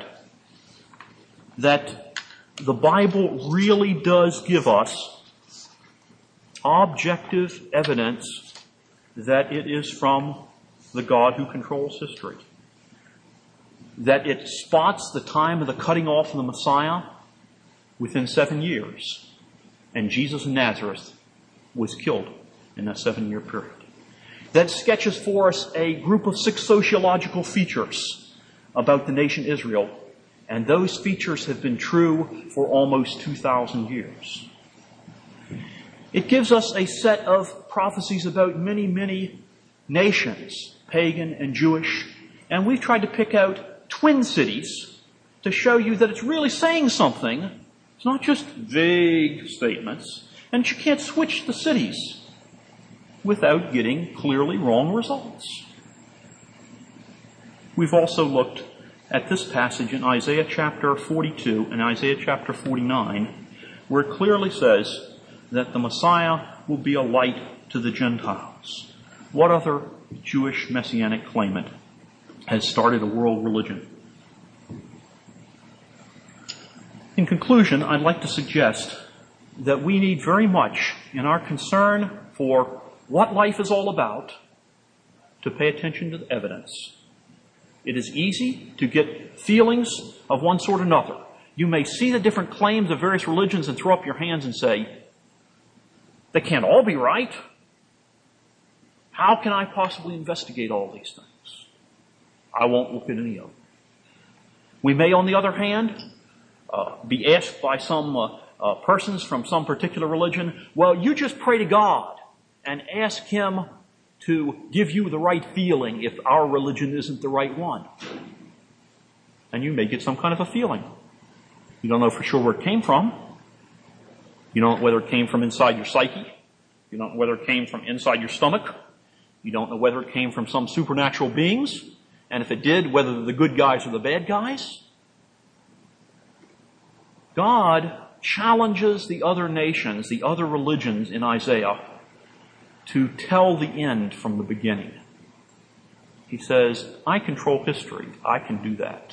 that the Bible really does give us objective evidence that it is from the God who controls history. That it spots the time of the cutting off of the Messiah within 7 years. And Jesus of Nazareth was killed in that 7-year period. That sketches for us a group of 6 sociological features about the nation Israel. And those features have been true for almost 2,000 years. It gives us a set of prophecies about many, many nations, pagan and Jewish. And we've tried to pick out twin cities to show you that it's really saying something. It's not just vague statements. And you can't switch the cities without getting clearly wrong results. We've also looked at this passage in Isaiah chapter 42 and Isaiah chapter 49, where it clearly says that the Messiah will be a light to the Gentiles. What other Jewish messianic claimant has started a world religion? In conclusion, I'd like to suggest that we need very much, in our concern for what life is all about, to pay attention to the evidence. It is easy to get feelings of one sort or another. You may see the different claims of various religions and throw up your hands and say, they can't all be right. How can I possibly investigate all these things? I won't look at any of them. We may, on the other hand, be asked by some persons from some particular religion, well, you just pray to God and ask Him to give you the right feeling if our religion isn't the right one. And you may get some kind of a feeling. You don't know for sure where it came from. You don't know whether it came from inside your psyche. You don't know whether it came from inside your stomach. You don't know whether it came from some supernatural beings. And if it did, whether they're the good guys or the bad guys. God challenges the other nations, the other religions in Isaiah, to tell the end from the beginning. He says, I control history. I can do that.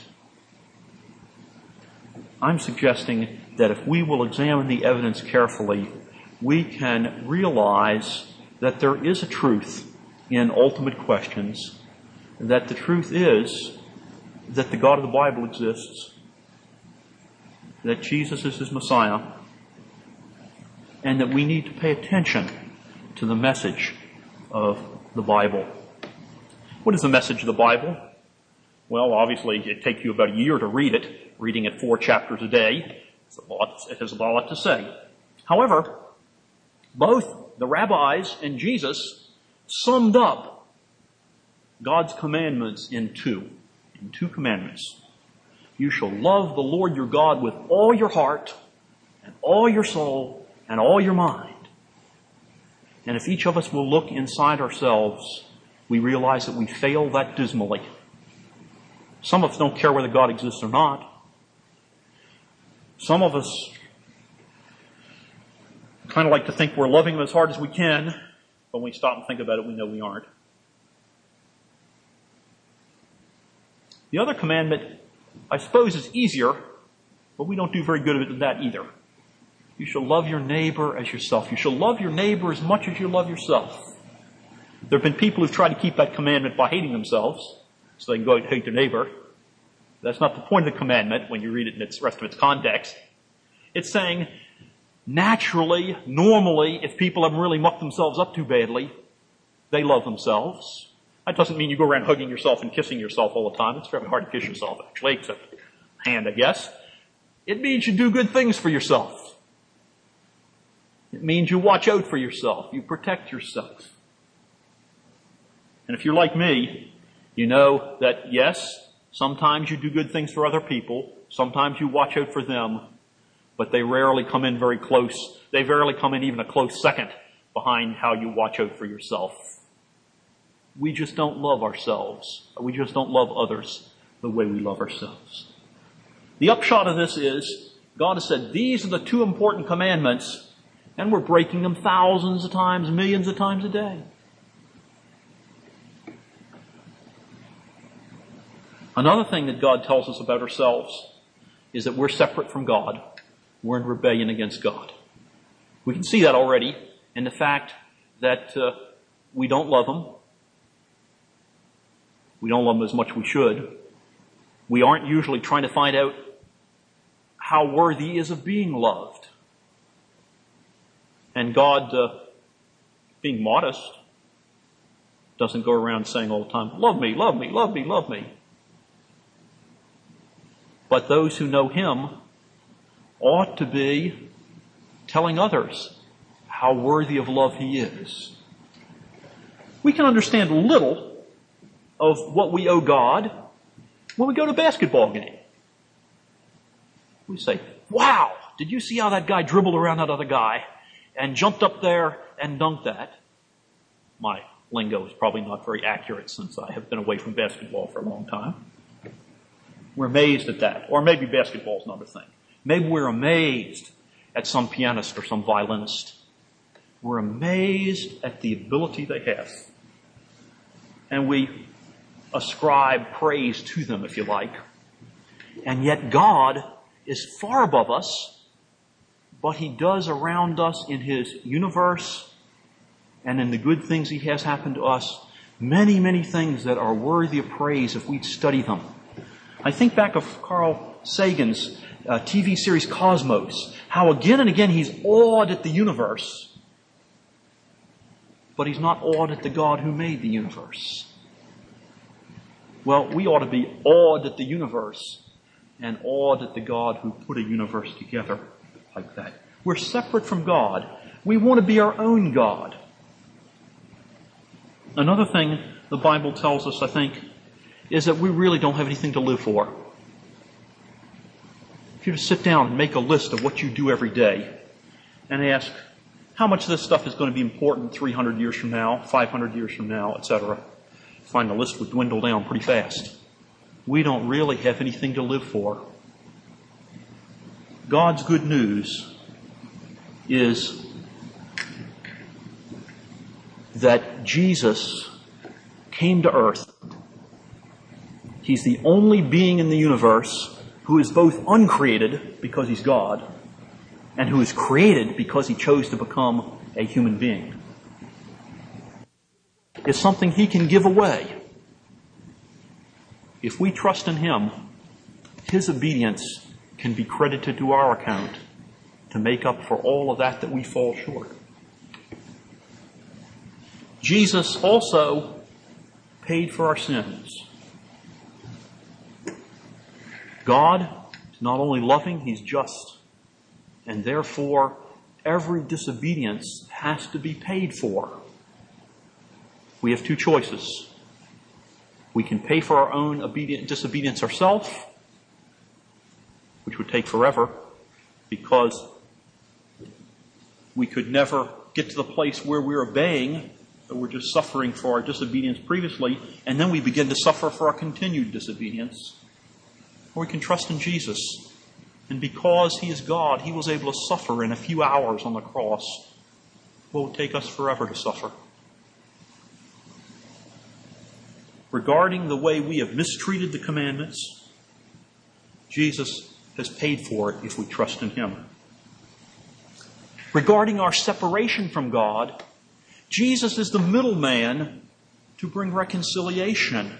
I'm suggesting that if we will examine the evidence carefully, we can realize that there is a truth in ultimate questions, that the truth is that the God of the Bible exists, that Jesus is His Messiah, and that we need to pay attention to the message of the Bible. What is the message of the Bible? Well, obviously, it'd take you about a year to read it. Reading it 4 chapters a day, it has a lot to say. However, both the rabbis and Jesus summed up God's commandments in two commandments. You shall love the Lord your God with all your heart and all your soul and all your mind. And if each of us will look inside ourselves, we realize that we fail that dismally. Some of us don't care whether God exists or not. Some of us kind of like to think we're loving Him as hard as we can, but when we stop and think about it, we know we aren't. The other commandment, I suppose, is easier, but we don't do very good at that either. You shall love your neighbor as yourself. You shall love your neighbor as much as you love yourself. There have been people who've tried to keep that commandment by hating themselves, so they can go out and hate their neighbor. That's not the point of the commandment when you read it in its rest of its context. It's saying, naturally, normally, if people haven't really mucked themselves up too badly, they love themselves. That doesn't mean you go around hugging yourself and kissing yourself all the time. It's very hard to kiss yourself, actually, except hand, I guess. It means you do good things for yourself. It means you watch out for yourself. You protect yourself. And if you're like me, you know that, yes, sometimes you do good things for other people. Sometimes you watch out for them. But they rarely come in very close. They rarely come in even a close second behind how you watch out for yourself. We just don't love ourselves. We just don't love others the way we love ourselves. The upshot of this is, God has said, these are the 2 important commandments, and we're breaking them thousands of times, millions of times a day. Another thing that God tells us about ourselves is that we're separate from God. We're in rebellion against God. We can see that already in the fact that we don't love Him. We don't love Him as much as we should. We aren't usually trying to find out how worthy He is of being loved. And God, being modest, doesn't go around saying all the time, love me, love me, love me, love me. But those who know Him ought to be telling others how worthy of love He is. We can understand little of what we owe God when we go to a basketball game. We say, wow, did you see how that guy dribbled around that other guy and jumped up there and dunked that? My lingo is probably not very accurate since I have been away from basketball for a long time. We're amazed at that. Or maybe basketball's another thing. Maybe we're amazed at some pianist or some violinist. We're amazed at the ability they have. And we ascribe praise to them, if you like. And yet God is far above us, but He does around us in His universe and in the good things He has happen to us, many, many things that are worthy of praise if we study them. I think back of Carl Sagan's TV series Cosmos, how again and again he's awed at the universe, but he's not awed at the God who made the universe. Well, we ought to be awed at the universe and awed at the God who put a universe together like that. We're separate from God. We want to be our own God. Another thing the Bible tells us, I think, is that we really don't have anything to live for. If you just sit down and make a list of what you do every day and ask how much of this stuff is going to be important 300 years from now, 500 years from now, etc., find the list would dwindle down pretty fast. We don't really have anything to live for. God's good news is that Jesus came to earth. He's the only being in the universe who is both uncreated because He's God and who is created because He chose to become a human being. It's something He can give away. If we trust in Him, His obedience can be credited to our account to make up for all of that we fall short. Jesus also paid for our sins. God is not only loving, He's just. And therefore, every disobedience has to be paid for. We have two choices. We can pay for our own disobedience ourselves, which would take forever, because we could never get to the place where we're obeying, but we're just suffering for our disobedience previously, and then we begin to suffer for our continued disobedience. Or we can trust in Jesus, and because He is God, He was able to suffer in a few hours on the cross what would take us forever to suffer. Regarding the way we have mistreated the commandments, Jesus has paid for it if we trust in Him. Regarding our separation from God, Jesus is the middleman to bring reconciliation.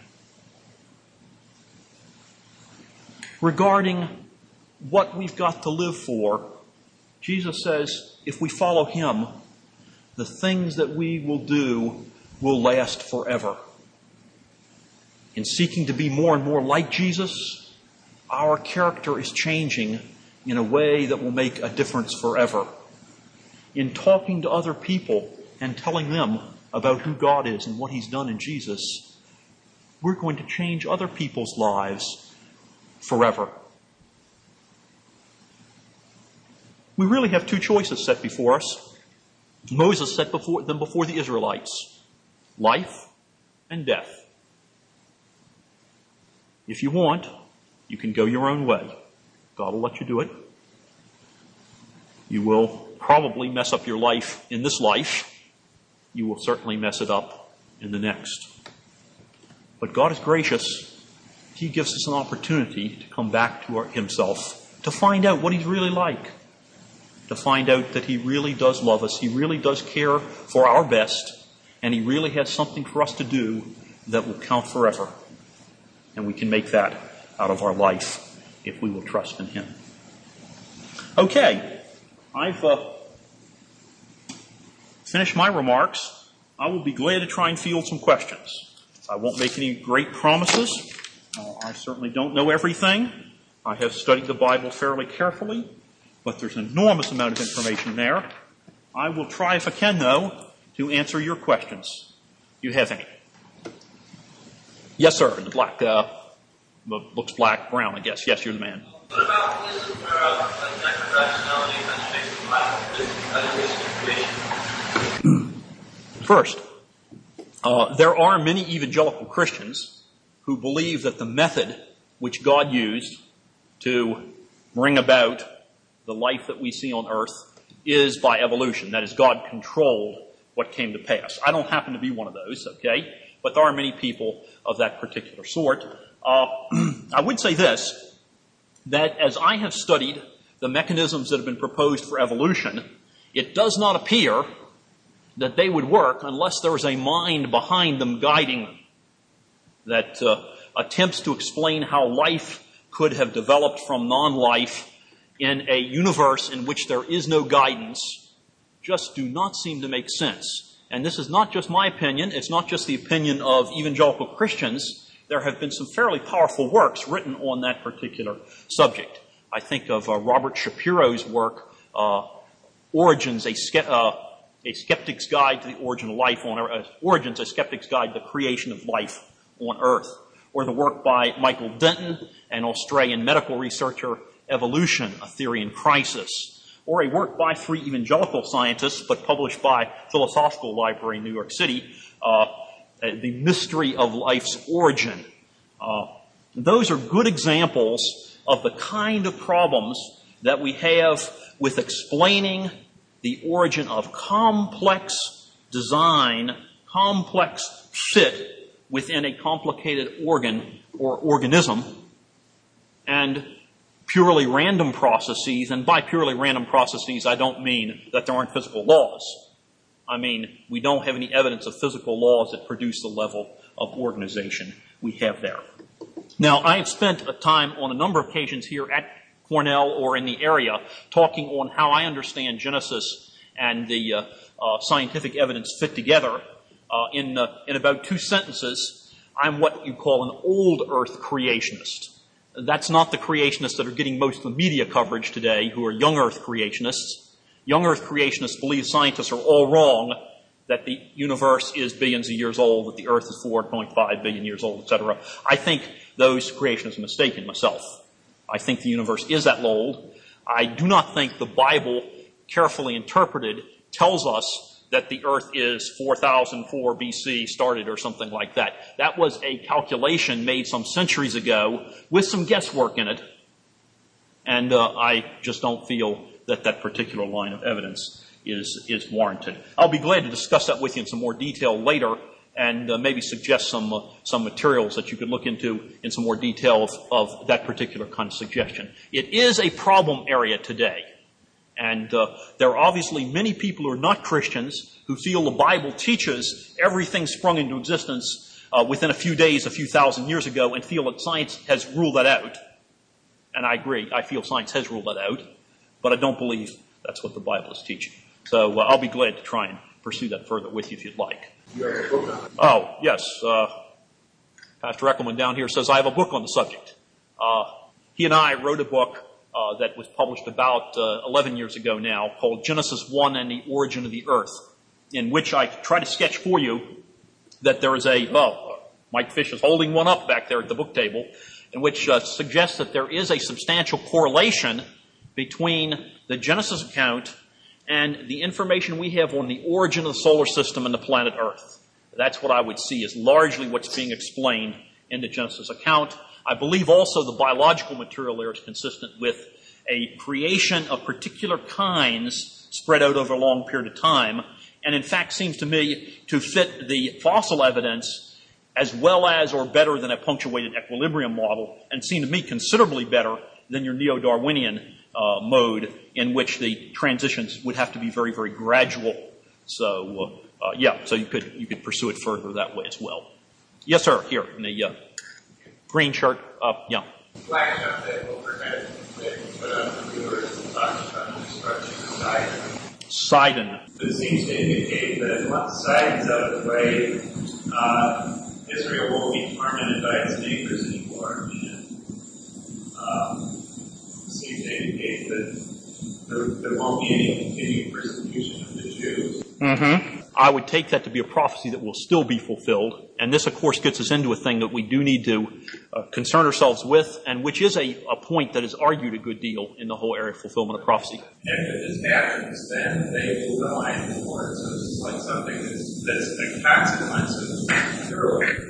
Regarding what we've got to live for, Jesus says if we follow Him, the things that we will do will last forever. In seeking to be more and more like Jesus, our character is changing in a way that will make a difference forever. In talking to other people and telling them about who God is and what He's done in Jesus, we're going to change other people's lives forever. We really have two choices set before us. Moses set them before the Israelites: life and death. If you want, you can go your own way. God will let you do it. You will probably mess up your life in this life. You will certainly mess it up in the next. But God is gracious. He gives us an opportunity to come back to Himself, to find out what He's really like, to find out that He really does love us, He really does care for our best, and He really has something for us to do that will count forever. And we can make that out of our life if we will trust in Him. Okay, I've finished my remarks. I will be glad to try and field some questions. I won't make any great promises. I certainly don't know everything. I have studied the Bible fairly carefully, but there's an enormous amount of information there. I will try, if I can, though, to answer your questions. Do you have any? Yes, sir. The black, looks black, brown, I guess. Yes, you're the man. What about rationality contradicts the Bible creation? First, there are many evangelical Christians who believe that the method which God used to bring about the life that we see on earth is by evolution. That is, God controlled what came to pass. I don't happen to be one of those, okay? But there are many people of that particular sort. I would say this, that as I have studied the mechanisms that have been proposed for evolution, it does not appear that they would work unless there is a mind behind them guiding them that attempts to explain how life could have developed from non-life in a universe in which there is no guidance just do not seem to make sense. And this is not just my opinion. It's not just the opinion of evangelical Christians. There have been some fairly powerful works written on that particular subject. I think of Robert Shapiro's work, Origins, a Skeptic's Guide to the Origin of Life on Earth, Origins, a Skeptic's Guide to the Creation of Life on Earth, or the work by Michael Denton, an Australian medical researcher, Evolution, a Theory in Crisis, or a work by three evangelical scientists, but published by Philosophical Library in New York City, The Mystery of Life's Origin. Those are good examples of the kind of problems that we have with explaining the origin of complex design, complex fit within a complicated organ or organism, and purely random processes. And by purely random processes, I don't mean that there aren't physical laws. I mean, we don't have any evidence of physical laws that produce the level of organization we have there. Now, I have spent time on a number of occasions here at Cornell or in the area talking on how I understand Genesis and the scientific evidence fit together. In about 2 sentences, I'm what you call an old earth creationist. That's not the creationists that are getting most of the media coverage today, who are young earth creationists. Young earth creationists believe scientists are all wrong, that the universe is billions of years old, that the earth is 4.5 billion years old, etc. I think those creationists are mistaken myself. I think the universe is that old. I do not think the Bible, carefully interpreted, tells us that the earth is 4004 BC started or something like that. That was a calculation made some centuries ago with some guesswork in it. And I just don't feel that that particular line of evidence is warranted. I'll be glad to discuss that with you in some more detail later, and maybe suggest some materials that you could look into in some more detail of that particular kind of suggestion. It is a problem area today. And there are obviously many people who are not Christians who feel the Bible teaches everything sprung into existence within a few days, a few thousand years ago, and feel that science has ruled that out. And I agree. I feel science has ruled that out. But I don't believe that's what the Bible is teaching. So I'll be glad to try and pursue that further with you if you'd like. You have a book on it? Oh, yes. Pastor Eckelman down here says I have a book on the subject. He and I wrote a book that was published about 11 years ago now, called Genesis 1 and the Origin of the Earth, in which I try to sketch for you that there is Mike Fish is holding one up back there at the book table, in which suggests that there is a substantial correlation between the Genesis account and the information we have on the origin of the solar system and the planet Earth. That's what I would see is largely what's being explained in the Genesis account. I believe also the biological material there is consistent with a creation of particular kinds spread out over a long period of time, and in fact seems to me to fit the fossil evidence as well as or better than a punctuated equilibrium model, and seem to me considerably better than your neo-Darwinian mode in which the transitions would have to be very, very gradual. So, so you could pursue it further that way as well. Yes, sir, here in the green shirt, yeah. Flash up that overhead that you put on the viewers and talks about the destruction of Sidon. Sidon. It seems to indicate that once Sidon's out of the way, Israel won't be tormented by its neighbors anymore. And seems to indicate that there won't be any continued persecution of the Jews. Mm-hmm. I would take that to be a prophecy that will still be fulfilled. And this, of course, gets us into a thing that we do need to concern ourselves with, and which is a point that is argued a good deal in the whole area of fulfillment of prophecy. And if this happens, then they will die in the Lord. So it's like something that's a consequence of zero.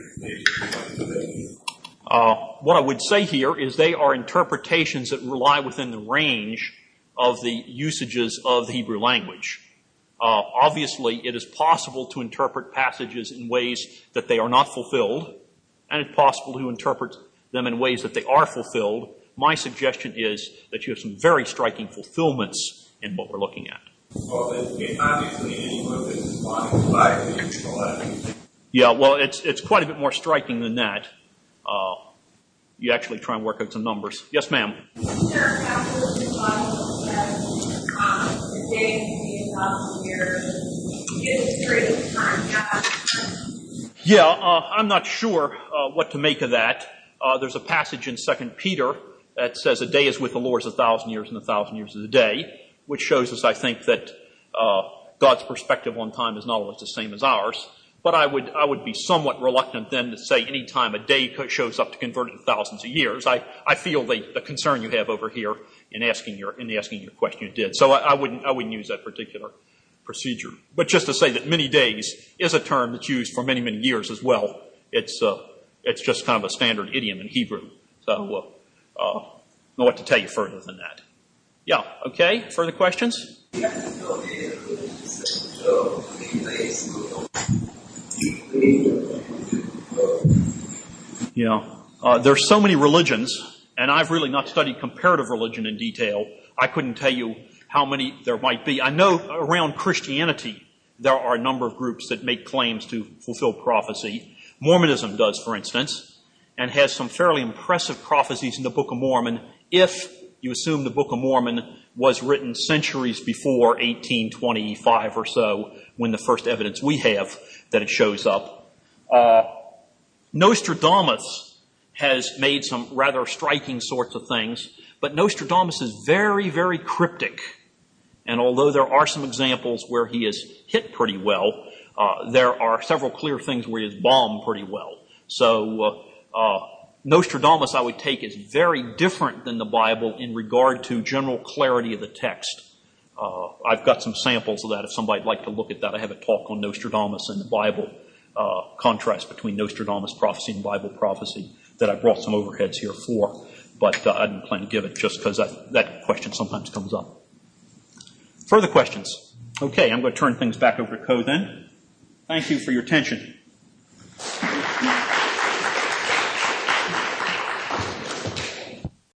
What I would say here is they are interpretations that rely within the range of the usages of the Hebrew language. Obviously, it is possible to interpret passages in ways that they are not fulfilled, and it's possible to interpret them in ways that they are fulfilled. My suggestion is that you have some very striking fulfillments in what we're looking at. Well, obviously, any book that is belonging to the Bible. Yeah, well, it's quite a bit more striking than that. You actually try and work out some numbers. Yes, ma'am. Is there a passage in the Bible that the day can be 1,000 years? It's a period of time. Yeah, I'm not sure what to make of that. There's a passage in 2 Peter that says a day is with the Lord as 1,000 years, and 1,000 years is a day, which shows us, I think, that God's perspective on time is not always the same as ours. But I would be somewhat reluctant then to say any time a day shows up to convert it to thousands of years. I feel the concern you have over here in asking your question you did. So I wouldn't use that particular procedure. But just to say that many days is a term that's used for many, many years as well. It's just kind of a standard idiom in Hebrew. So I don't know what to tell you further than that. Yeah, okay. Further questions? Yeah. There's so many religions, and I've really not studied comparative religion in detail. I couldn't tell you how many there might be. I know around Christianity there are a number of groups that make claims to fulfill prophecy. Mormonism does, for instance, and has some fairly impressive prophecies in the Book of Mormon, if you assume the Book of Mormon was written centuries before 1825 or so, when the first evidence we have that it shows up. Nostradamus has made some rather striking sorts of things, but Nostradamus is very, very cryptic. And although there are some examples where he is hit pretty well, there are several clear things where he is bombed pretty well. So Nostradamus, I would take, is very different than the Bible in regard to general clarity of the text. I've got some samples of that if somebody'd like to look at that. I have a talk on Nostradamus and the Bible, contrast between Nostradamus prophecy and Bible prophecy that I brought some overheads here for, but I didn't plan to give it just because that question sometimes comes up. Further questions? Okay, I'm going to turn things back over to Co then. Thank you for your attention.